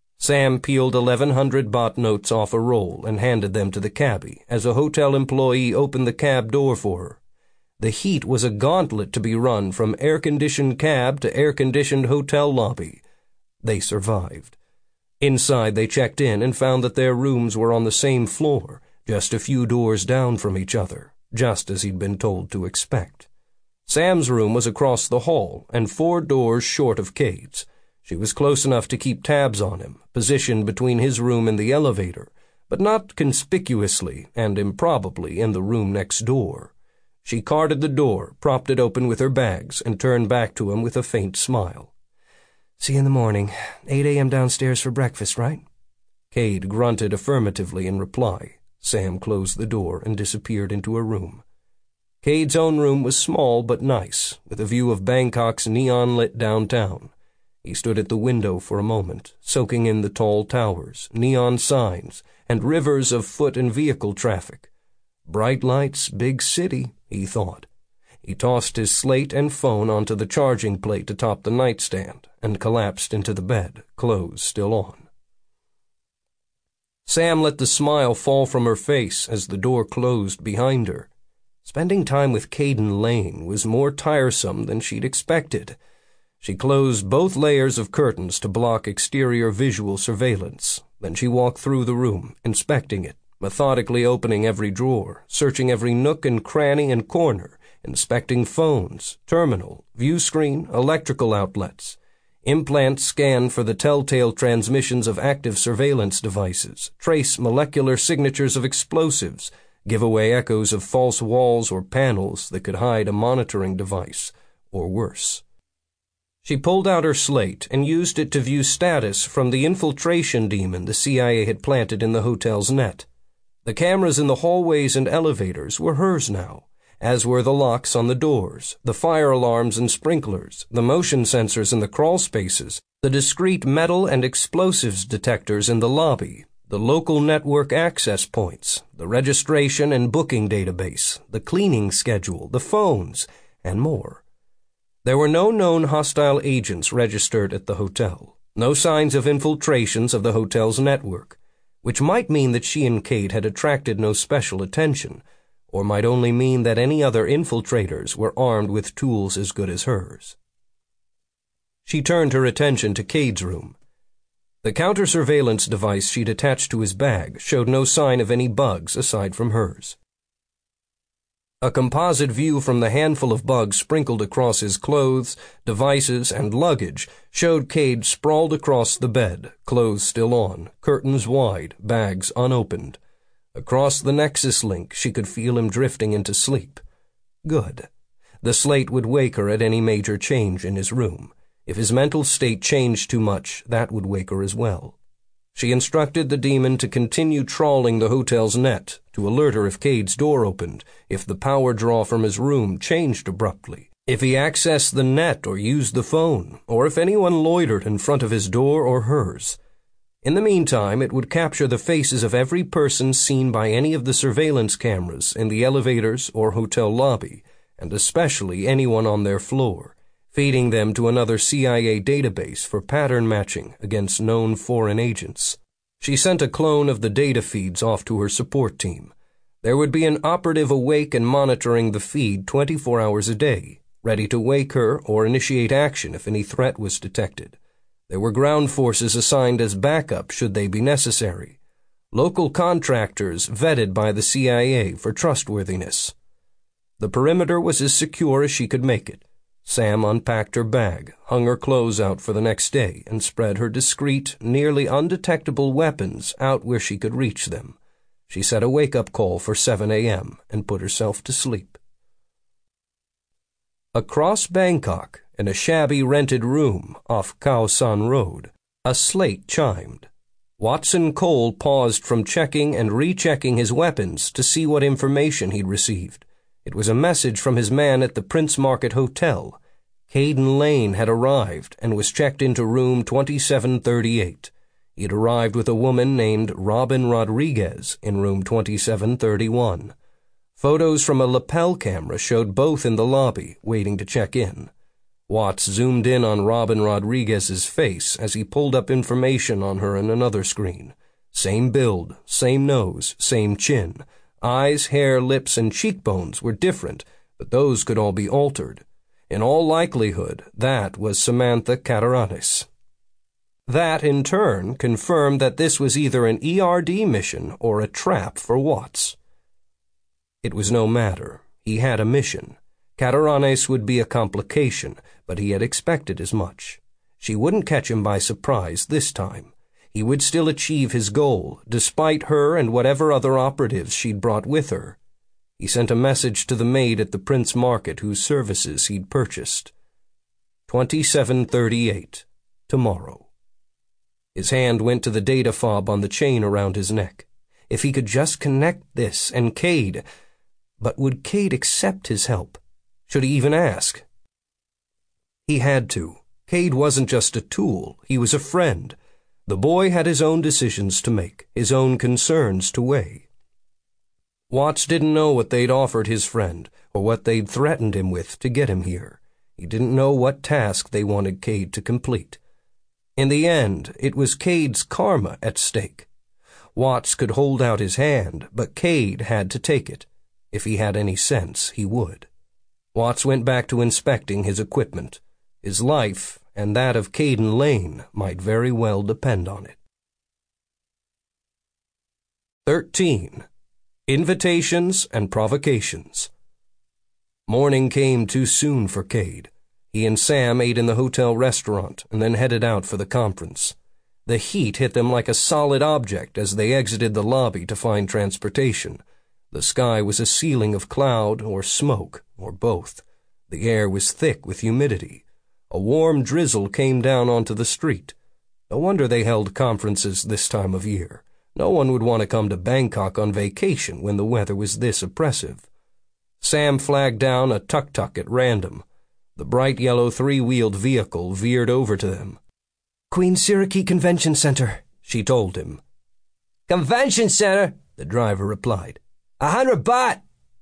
A: Sam peeled 1,100 baht notes off a roll and handed them to the cabbie as a hotel employee opened the cab door for her. The heat was a gauntlet to be run from air-conditioned cab to air-conditioned hotel lobby. They survived. Inside they checked in and found that their rooms were on the same floor, just a few doors down from each other, just as he'd been told to expect. Sam's room was across the hall and 4 doors short of Cade's. She was close enough to keep tabs on him, positioned between his room and the elevator, but not conspicuously and improbably in the room next door. She carded the door, propped it open with her bags, and turned back to him with a faint smile. "See you in the morning. 8 a.m. downstairs for breakfast, right?" Cade grunted affirmatively in reply. Sam closed the door and disappeared into her room. Cade's own room was small but nice, with a view of Bangkok's neon-lit downtown. He stood at the window for a moment, soaking in the tall towers, neon signs, and rivers of foot and vehicle traffic. Bright lights, big city, he thought. He tossed his slate and phone onto the charging plate atop the nightstand and collapsed into the bed, clothes still on. Sam let the smile fall from her face as the door closed behind her. Spending time with Caden Lane was more tiresome than she'd expected. She closed both layers of curtains to block exterior visual surveillance. Then she walked through the room, inspecting it, methodically opening every drawer, searching every nook and cranny and corner, inspecting phones, terminal, view screen, electrical outlets. Implants scan for the telltale transmissions of active surveillance devices, trace molecular signatures of explosives, give away echoes of false walls or panels that could hide a monitoring device, or worse. She pulled out her slate and used it to view status from the infiltration demon the CIA had planted in the hotel's net. The cameras in the hallways and elevators were hers now, as were the locks on the doors, the fire alarms and sprinklers, the motion sensors in the crawl spaces, the discrete metal and explosives detectors in the lobby, the local network access points, the registration and booking database, the cleaning schedule, the phones, and more. There were no known hostile agents registered at the hotel, no signs of infiltrations of the hotel's network, which might mean that she and Kate had attracted no special attention, or might only mean that any other infiltrators were armed with tools as good as hers. She turned her attention to Cade's room. The counter-surveillance device she'd attached to his bag showed no sign of any bugs aside from hers. A composite view from the handful of bugs sprinkled across his clothes, devices, and luggage showed Cade sprawled across the bed, clothes still on, curtains wide, bags unopened. Across the Nexus link, she could feel him drifting into sleep. Good. The slate would wake her at any major change in his room. If his mental state changed too much, that would wake her as well. She instructed the demon to continue trawling the hotel's net, to alert her if Cade's door opened, if the power draw from his room changed abruptly, if he accessed the net or used the phone, or if anyone loitered in front of his door or hers. In the meantime, it would capture the faces of every person seen by any of the surveillance cameras in the elevators or hotel lobby, and especially anyone on their floor, feeding them to another CIA database for pattern matching against known foreign agents. She sent a clone of the data feeds off to her support team. There would be an operative awake and monitoring the feed 24 hours a day, ready to wake her or initiate action if any threat was detected. There were ground forces assigned as backup should they be necessary. Local contractors vetted by the CIA for trustworthiness. The perimeter was as secure as she could make it. Sam unpacked her bag, hung her clothes out for the next day, and spread her discreet, nearly undetectable weapons out where she could reach them. She set a wake-up call for 7 a.m. and put herself to sleep. Across Bangkok, in a shabby rented room off Khao San Road, a slate chimed. Watson Cole paused from checking and rechecking his weapons to see what information he'd received. It was a message from his man at the Prince Market Hotel. Caden Lane had arrived and was checked into room 2738. He had arrived with a woman named Robin Rodriguez in room 2731. Photos from a lapel camera showed both in the lobby, waiting to check in. Watts zoomed in on Robin Rodriguez's face as he pulled up information on her in another screen. Same build, same nose, same chin. Eyes, hair, lips, and cheekbones were different, but those could all be altered. In all likelihood, that was Samantha Cataranis. That, in turn, confirmed that this was either an ERD mission or a trap for Watts. It was no matter. He had a mission. Cataranis would be a complication, but he had expected as much. She wouldn't catch him by surprise this time. He would still achieve his goal, despite her and whatever other operatives she'd brought with her. He sent a message to the maid at the Prince Market whose services he'd purchased. 2738. Tomorrow. His hand went to the data fob on the chain around his neck. If he could just connect this and Cade... But would Cade accept his help? Should he even ask? He had to. Cade wasn't just a tool, he was a friend. The boy had his own decisions to make, his own concerns to weigh. Watts didn't know what they'd offered his friend, or what they'd threatened him with to get him here. He didn't know what task they wanted Cade to complete. In the end, it was Cade's karma at stake. Watts could hold out his hand, but Cade had to take it. If he had any sense, he would. Watts went back to inspecting his equipment. His life, and that of Caden Lane, might very well depend on it. 13. Invitations and Provocations. Morning came too soon for Cade. He and Sam ate in the hotel restaurant and then headed out for the conference. The heat hit them like a solid object as they exited the lobby to find transportation. The sky was a ceiling of cloud or smoke, or both. The air was thick with humidity. A warm drizzle came down onto the street. No wonder they held conferences this time of year. No one would want to come to Bangkok on vacation when the weather was this oppressive. Sam flagged down a tuk-tuk at random. The bright yellow three-wheeled vehicle veered over to them.
B: Queen Siriki Convention Center, she told him.
A: Convention Center, the driver replied. 100 baht.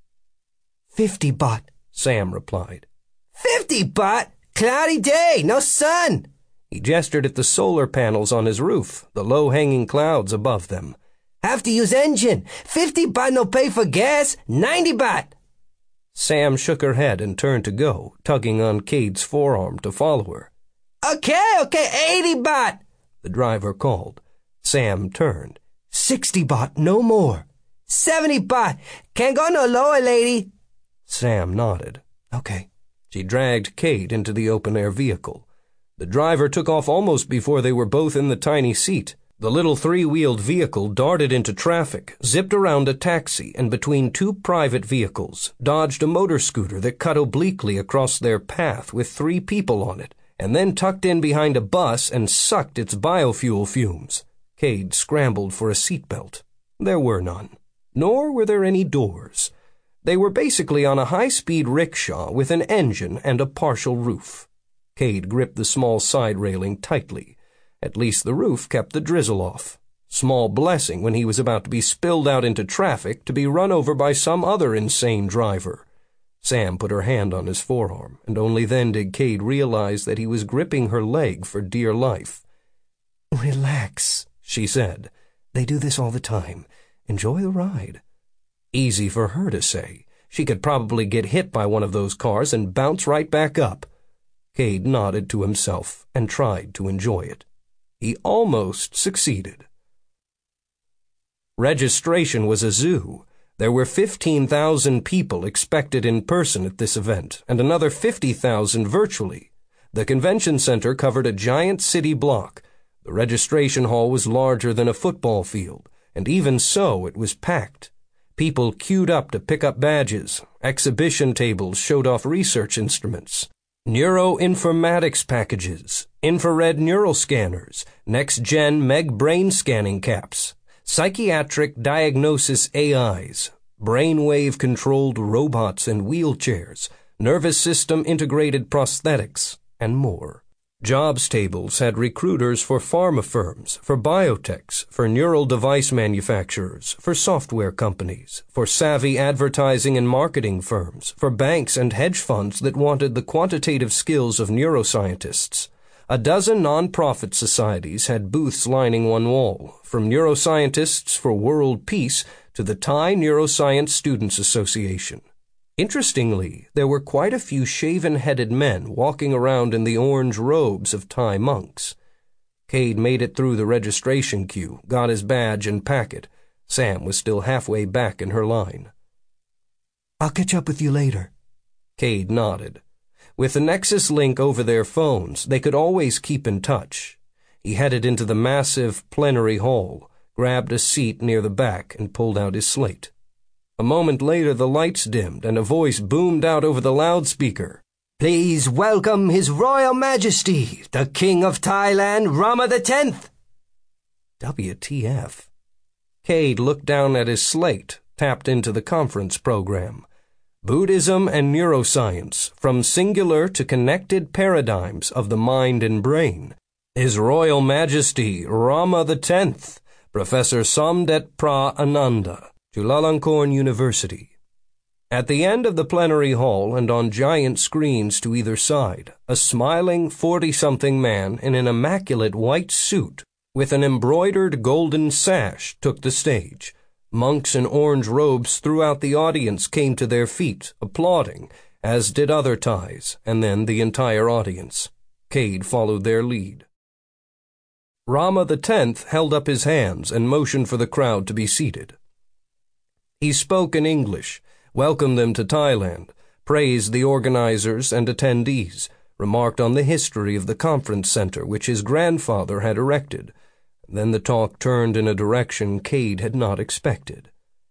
B: 50 baht,
A: Sam replied.
B: 50 baht? Cloudy day, no sun.
A: He gestured at the solar panels on his roof, the low-hanging clouds above them.
B: Have to use engine. 50 baht no pay for gas. 90 baht.
A: Sam shook her head and turned to go, tugging on Cade's forearm to follow her.
B: Okay, 80 baht,
A: the driver called. Sam turned.
B: 60 baht, no more.
D: 70 baht. Can't go no lower, lady.
A: Sam nodded.
B: Okay.
A: She dragged Cade into the open-air vehicle. The driver took off almost before they were both in the tiny seat. The little three-wheeled vehicle darted into traffic, zipped around a taxi and between two private vehicles, dodged a motor scooter that cut obliquely across their path with 3 people on it, and then tucked in behind a bus and sucked its biofuel fumes. Cade scrambled for a seatbelt. There were none. Nor were there any doors. They were basically on a high-speed rickshaw with an engine and a partial roof. Cade gripped the small side railing tightly. At least the roof kept the drizzle off. Small blessing when he was about to be spilled out into traffic to be run over by some other insane driver. Sam put her hand on his forearm, and only then did Cade realize that he was gripping her leg for dear life.
B: Relax, she said. They do this all the time. Enjoy the ride.
A: Easy for her to say. She could probably get hit by one of those cars and bounce right back up. Cade nodded to himself and tried to enjoy it. He almost succeeded. Registration was a zoo. There were 15,000 people expected in person at this event, and another 50,000 virtually. The convention center covered a giant city block. The registration hall was larger than a football field, and even so it was packed. People queued up to pick up badges. Exhibition tables showed off research instruments, neuroinformatics packages, infrared neural scanners, next-gen MEG brain scanning caps, psychiatric diagnosis AIs, brainwave-controlled robots and wheelchairs, nervous system integrated prosthetics, and more. Jobs tables had recruiters for pharma firms, for biotechs, for neural device manufacturers, for software companies, for savvy advertising and marketing firms, for banks and hedge funds that wanted the quantitative skills of neuroscientists. A dozen non-profit societies had booths lining one wall, from Neuroscientists for World Peace to the Thai Neuroscience Students Association. Interestingly, there were quite a few shaven-headed men walking around in the orange robes of Thai monks. Cade made it through the registration queue, got his badge and packet. Sam was still halfway back in her line.
B: "I'll catch up with you later."
A: Cade nodded. With the Nexus link over their phones, they could always keep in touch. He headed into the massive plenary hall, grabbed a seat near the back, and pulled out his slate. A moment later, the lights dimmed, and a voice boomed out over the loudspeaker.
D: "Please welcome His Royal Majesty, the King of Thailand, Rama X."
A: WTF? Cade looked down at his slate, tapped into the conference program. Buddhism and Neuroscience, from Singular to Connected Paradigms of the Mind and Brain. His Royal Majesty, Rama X, Professor Somdet Pra Ananda, Chulalongkorn University. At the end of the plenary hall and on giant screens to either side, a smiling 40-something man in an immaculate white suit with an embroidered golden sash took the stage. Monks in orange robes throughout the audience came to their feet, applauding, as did other Thais, and then the entire audience. Cade followed their lead. Rama X held up his hands and motioned for the crowd to be seated. He spoke in English, welcomed them to Thailand, praised the organizers and attendees, remarked on the history of the conference center which his grandfather had erected. Then the talk turned in a direction Cade had not expected.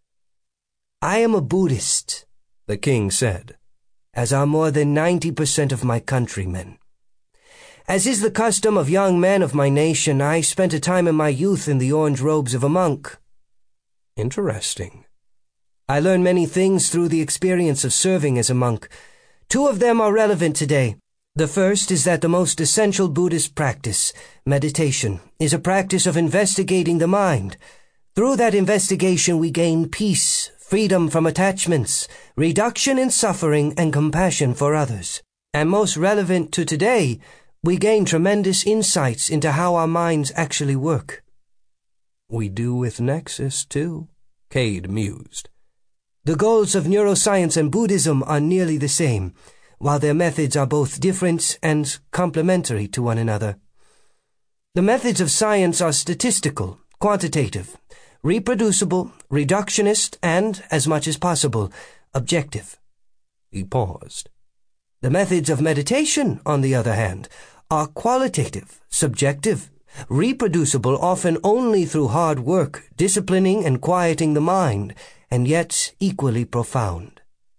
D: "I am a Buddhist," the king said, "as are more than 90% of my countrymen. As is the custom of young men of my nation, I spent a time in my youth in the orange robes of a monk."
A: Interesting.
D: "I learned many things through the experience of serving as a monk. 2 of them are relevant today. The first is that the most essential Buddhist practice, meditation, is a practice of investigating the mind. Through that investigation we gain peace, freedom from attachments, reduction in suffering, and compassion for others. And most relevant to today, we gain tremendous insights into how our minds actually work."
A: "We do with Nexus, too," Cade mused.
D: "The goals of neuroscience and Buddhism are nearly the same, while their methods are both different and complementary to one another. The methods of science are statistical, quantitative, reproducible, reductionist, and, as much as possible, objective."
A: He paused.
D: "The methods of meditation, on the other hand, are qualitative, subjective, reproducible often only through hard work, disciplining and quieting the mind, and yet equally profound."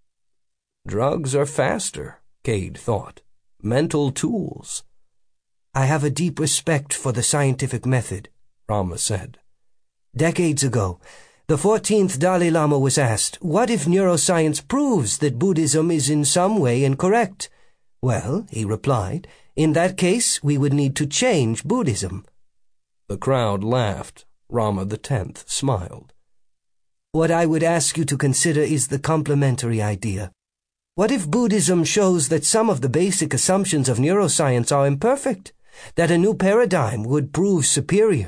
A: Drugs are faster, Cade thought. Mental tools.
D: "I have a deep respect for the scientific method,"
A: Rama said.
D: "Decades ago, the 14th Dalai Lama was asked, 'What if neuroscience proves that Buddhism is in some way incorrect?' Well, he replied, 'In that case, we would need to change Buddhism.'"
A: The crowd laughed. Rama X smiled.
D: "What I would ask you to consider is the complementary idea. What if Buddhism shows that some of the basic assumptions of neuroscience are imperfect, that a new paradigm would prove superior?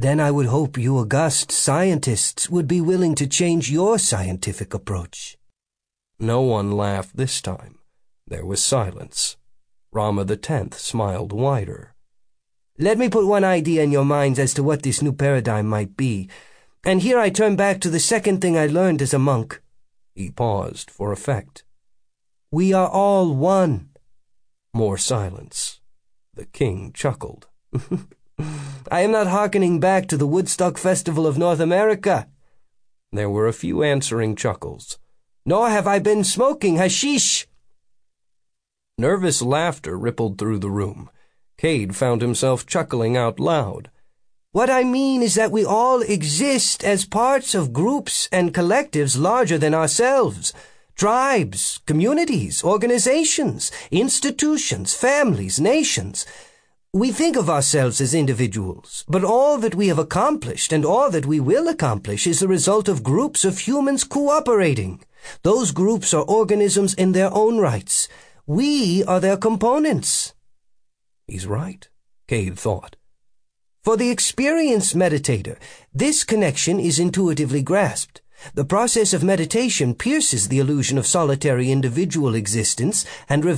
D: Then I would hope you august scientists would be willing to change your scientific approach.
A: No one laughed this time. There was silence. Rama X smiled wider.
D: Let me put one idea in your minds as to what this new paradigm might be. And here I turn back to the second thing I learned as a monk.
A: He paused for effect.
D: We are all one.
A: More silence. The king chuckled.
D: I am not hearkening back to the Woodstock Festival of North America.
A: There were a few answering chuckles.
D: Nor have I been smoking hashish.
A: Nervous laughter rippled through the room. Cade found himself chuckling out loud.
D: What I mean is that we all exist as parts of groups and collectives larger than ourselves. Tribes, communities, organizations, institutions, families, nations. We think of ourselves as individuals, but all that we have accomplished and all that we will accomplish is the result of groups of humans cooperating. Those groups are organisms in their own rights. We are their components.
A: He's right, Cade thought.
D: For the experienced meditator, this connection is intuitively grasped. The process of meditation pierces the illusion of solitary individual existence and reveals